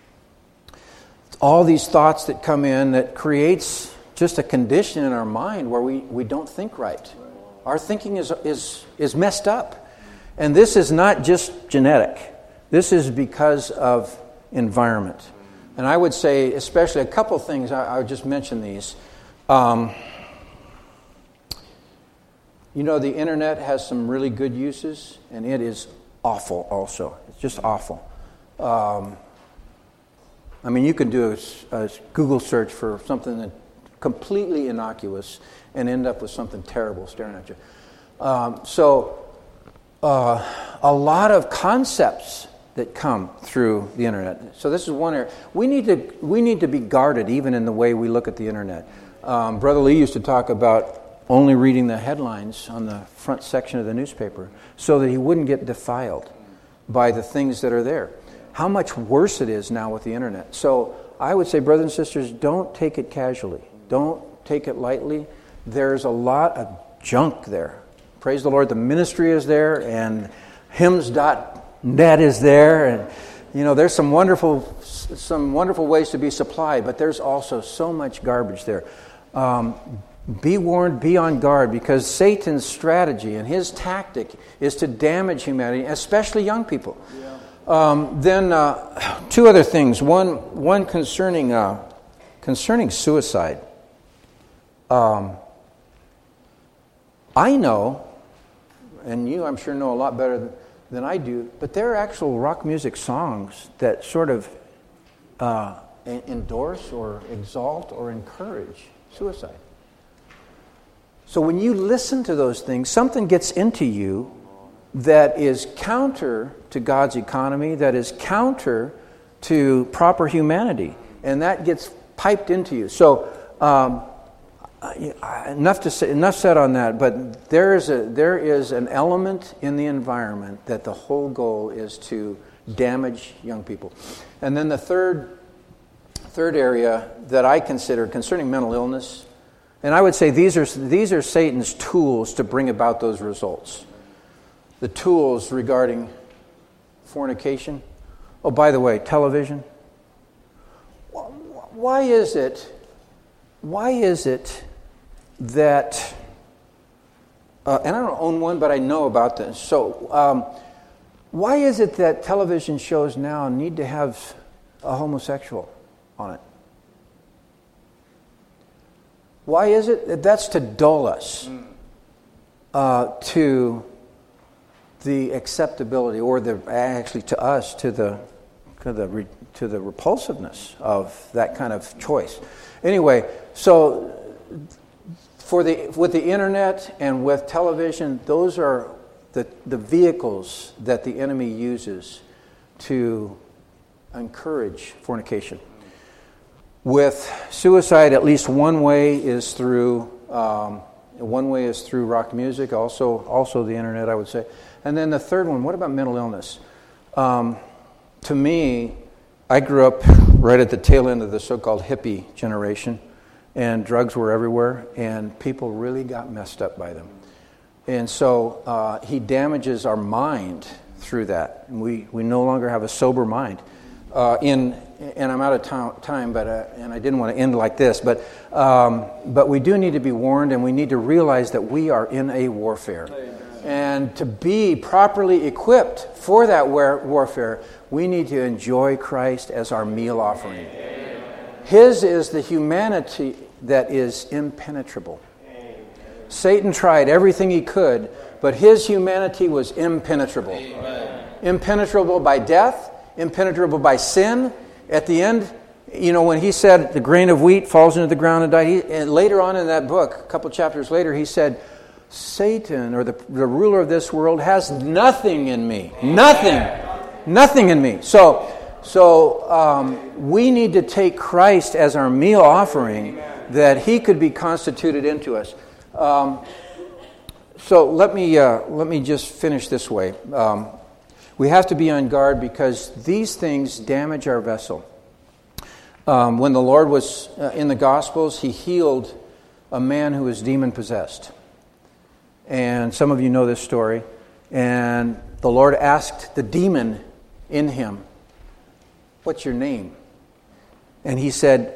All these thoughts that come in that creates just a condition in our mind where we, we don't think right. Our thinking is is is messed up. And this is not just genetic. This is because of environment. And I would say, especially a couple things, I, I would just mention these. Um, You know, the internet has some really good uses, and it is awful also. It's just awful. Um, I mean, you can do a, a Google search for something that's completely innocuous and end up with something terrible staring at you. Um, so, uh, a lot of concepts that come through the internet. So this is one area. We need to we need to be guarded even in the way we look at the internet. Um, Brother Lee used to talk about only reading the headlines on the front section of the newspaper so that he wouldn't get defiled by the things that are there. How much worse it is now with the internet. So I would say, brothers and sisters, don't take it casually. Don't take it lightly. There's a lot of junk there. Praise the Lord, the ministry is there, and hymns dot net is there, and you know, there's some wonderful some wonderful ways to be supplied, but there's also so much garbage there. Um, Be warned, be on guard, because Satan's strategy and his tactic is to damage humanity, especially young people. Yeah. Um, then uh, two other things. One, one concerning uh, concerning suicide. Um, I know, and you, I'm sure, know a lot better than I do, but there are actual rock music songs that sort of uh, endorse or exalt or encourage suicide. So when you listen to those things, something gets into you that is counter to God's economy, that is counter to proper humanity, and that gets piped into you. So um, enough to say, enough said on that. But there is a there is an element in the environment that the whole goal is to damage young people. And then the third third area that I consider concerning mental illness. And I would say these are these are Satan's tools to bring about those results. The tools regarding fornication. Oh, by the way, television. Why is it? Why is it that? Uh, and I don't own one, but I know about this. So, um, why is it that television shows now need to have a homosexual on it? Why is it? That's to dull us uh, to the acceptability, or the actually to us to the to the to the repulsiveness of that kind of choice. Anyway, so for the with the internet and with television, those are the the vehicles that the enemy uses to encourage fornication. With suicide, at least one way is through um, one way is through rock music, also also the internet, I would say. And then the third one, what about mental illness? Um, to me, I grew up right at the tail end of the so-called hippie generation, and drugs were everywhere, and people really got messed up by them. And so uh, he damages our mind through that. We we no longer have a sober mind. Uh, in and I'm out of t- time, but uh, and I didn't want to end like this, but um, but we do need to be warned, and we need to realize that we are in a warfare, and to be properly equipped for that war- warfare, we need to enjoy Christ as our meal offering. His is the humanity that is impenetrable. Satan tried everything he could, but his humanity was impenetrable. Impenetrable by death, impenetrable by sin. At the end, you know, when he said the grain of wheat falls into the ground and dies, he, and later on in that book, a couple chapters later, he said, Satan, or the, the ruler of this world, has nothing in me. Nothing. Nothing in me. So, so um, we need to take Christ as our meal offering, that he could be constituted into us. Um, so let me uh, let me just finish this way. Um, We have to be on guard because these things damage our vessel. Um, when the Lord was uh, in the Gospels, he healed a man who was demon-possessed. And some of you know this story. And the Lord asked the demon in him, "What's your name?" And he said,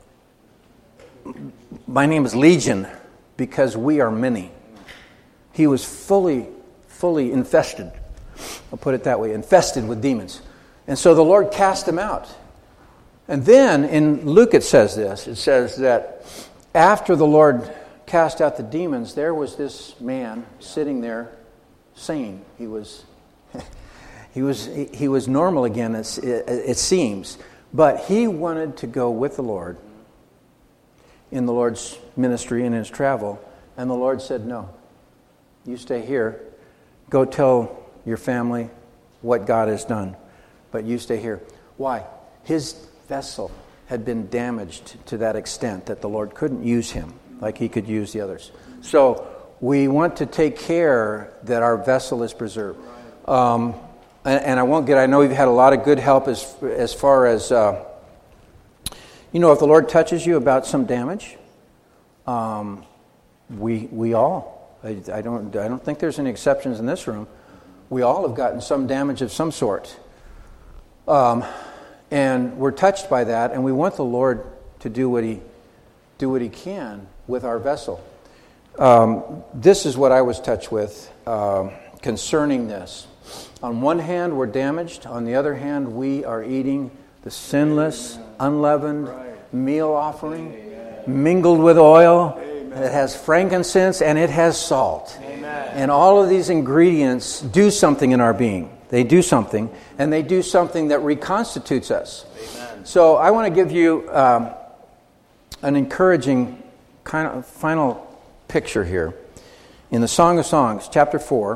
"My name is Legion, because we are many." He was fully, fully infested. I'll put it that way, infested with demons. And so the Lord cast them out. And then in Luke it says this. It says that after the Lord cast out the demons, there was this man sitting there sane. He was he was he was normal again, it, it seems. But he wanted to go with the Lord in the Lord's ministry and his travel. And the Lord said, no, you stay here. Go tell your family what God has done. But you stay here. Why? His vessel had been damaged to that extent that the Lord couldn't use him like he could use the others. So we want to take care that our vessel is preserved. Um, and, and I won't get, I know you've had a lot of good help as, as far as, uh, you know, if the Lord touches you about some damage, um, we we all, I, I don't I don't think there's any exceptions in this room. We all have gotten some damage of some sort. Um, and we're touched by that, and we want the Lord to do what he do what he can with our vessel. Um, this is what I was touched with uh, concerning this. On one hand, we're damaged. On the other hand, we are eating the sinless, unleavened meal offering, mingled with oil. It has frankincense and it has salt. Amen. And all of these ingredients do something in our being. They do something, and they do something that reconstitutes us. Amen. So I want to give you um, an encouraging kind of final picture here. In the Song of Songs, chapter four,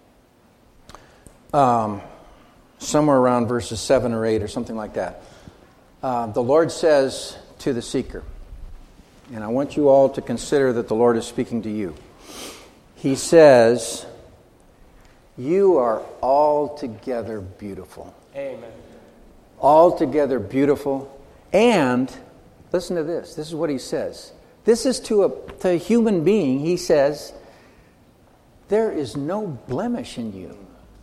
um, somewhere around verses seven or eight or something like that, uh, the Lord says to the seeker, and I want you all to consider that the Lord is speaking to you. He says, you are altogether beautiful. Amen. Altogether beautiful. And, listen to this. This is what he says. This is to a, to a human being. He says, there is no blemish in you.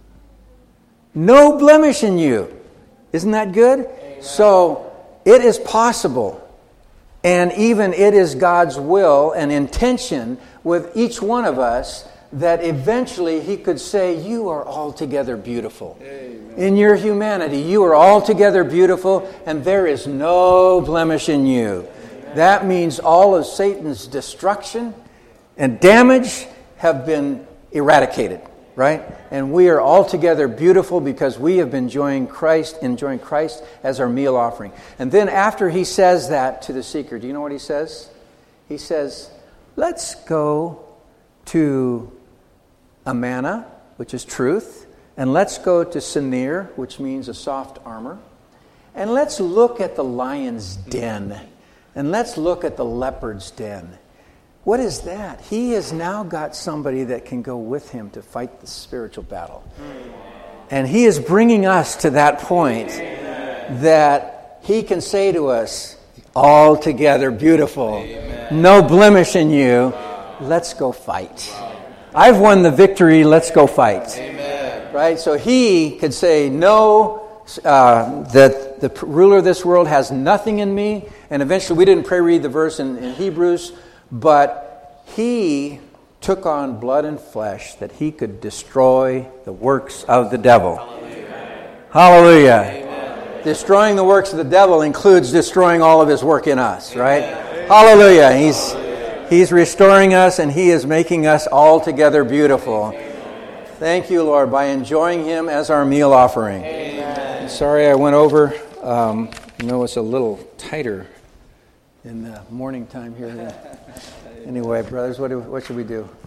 No blemish in you. Isn't that good? Amen. So, it is possible. And even it is God's will and intention with each one of us that eventually he could say, you are altogether beautiful. Amen. In your humanity, you are altogether beautiful, and there is no blemish in you. Amen. That means all of Satan's destruction and damage have been eradicated, right? And we are altogether beautiful because we have been enjoying Christ, enjoying Christ as our meal offering. And then after he says that to the seeker, do you know what he says? He says, let's go to Amana, which is truth, and let's go to Sinir, which means a soft armor, and let's look at the lion's den, and let's look at the leopard's den. What is that? He has now got somebody that can go with him to fight the spiritual battle. And he is bringing us to that point that he can say to us, altogether beautiful, Amen. No blemish in you, let's go fight. I've won the victory, let's go fight. Amen. Right? So he could say, no, uh, that the ruler of this world has nothing in me. And eventually, we didn't pray read the verse in, in Hebrews, but he took on blood and flesh that he could destroy the works of the devil. Hallelujah. Hallelujah. Amen. Destroying the works of the devil includes destroying all of his work in us, right? Amen. Hallelujah. He's Hallelujah. He's restoring us, and he is making us altogether beautiful. Amen. Thank you, Lord, by enjoying him as our meal offering. Amen. Sorry I went over. Um, you know, it's a little tighter in the morning time here. Anyway, brothers, what do, what should we do?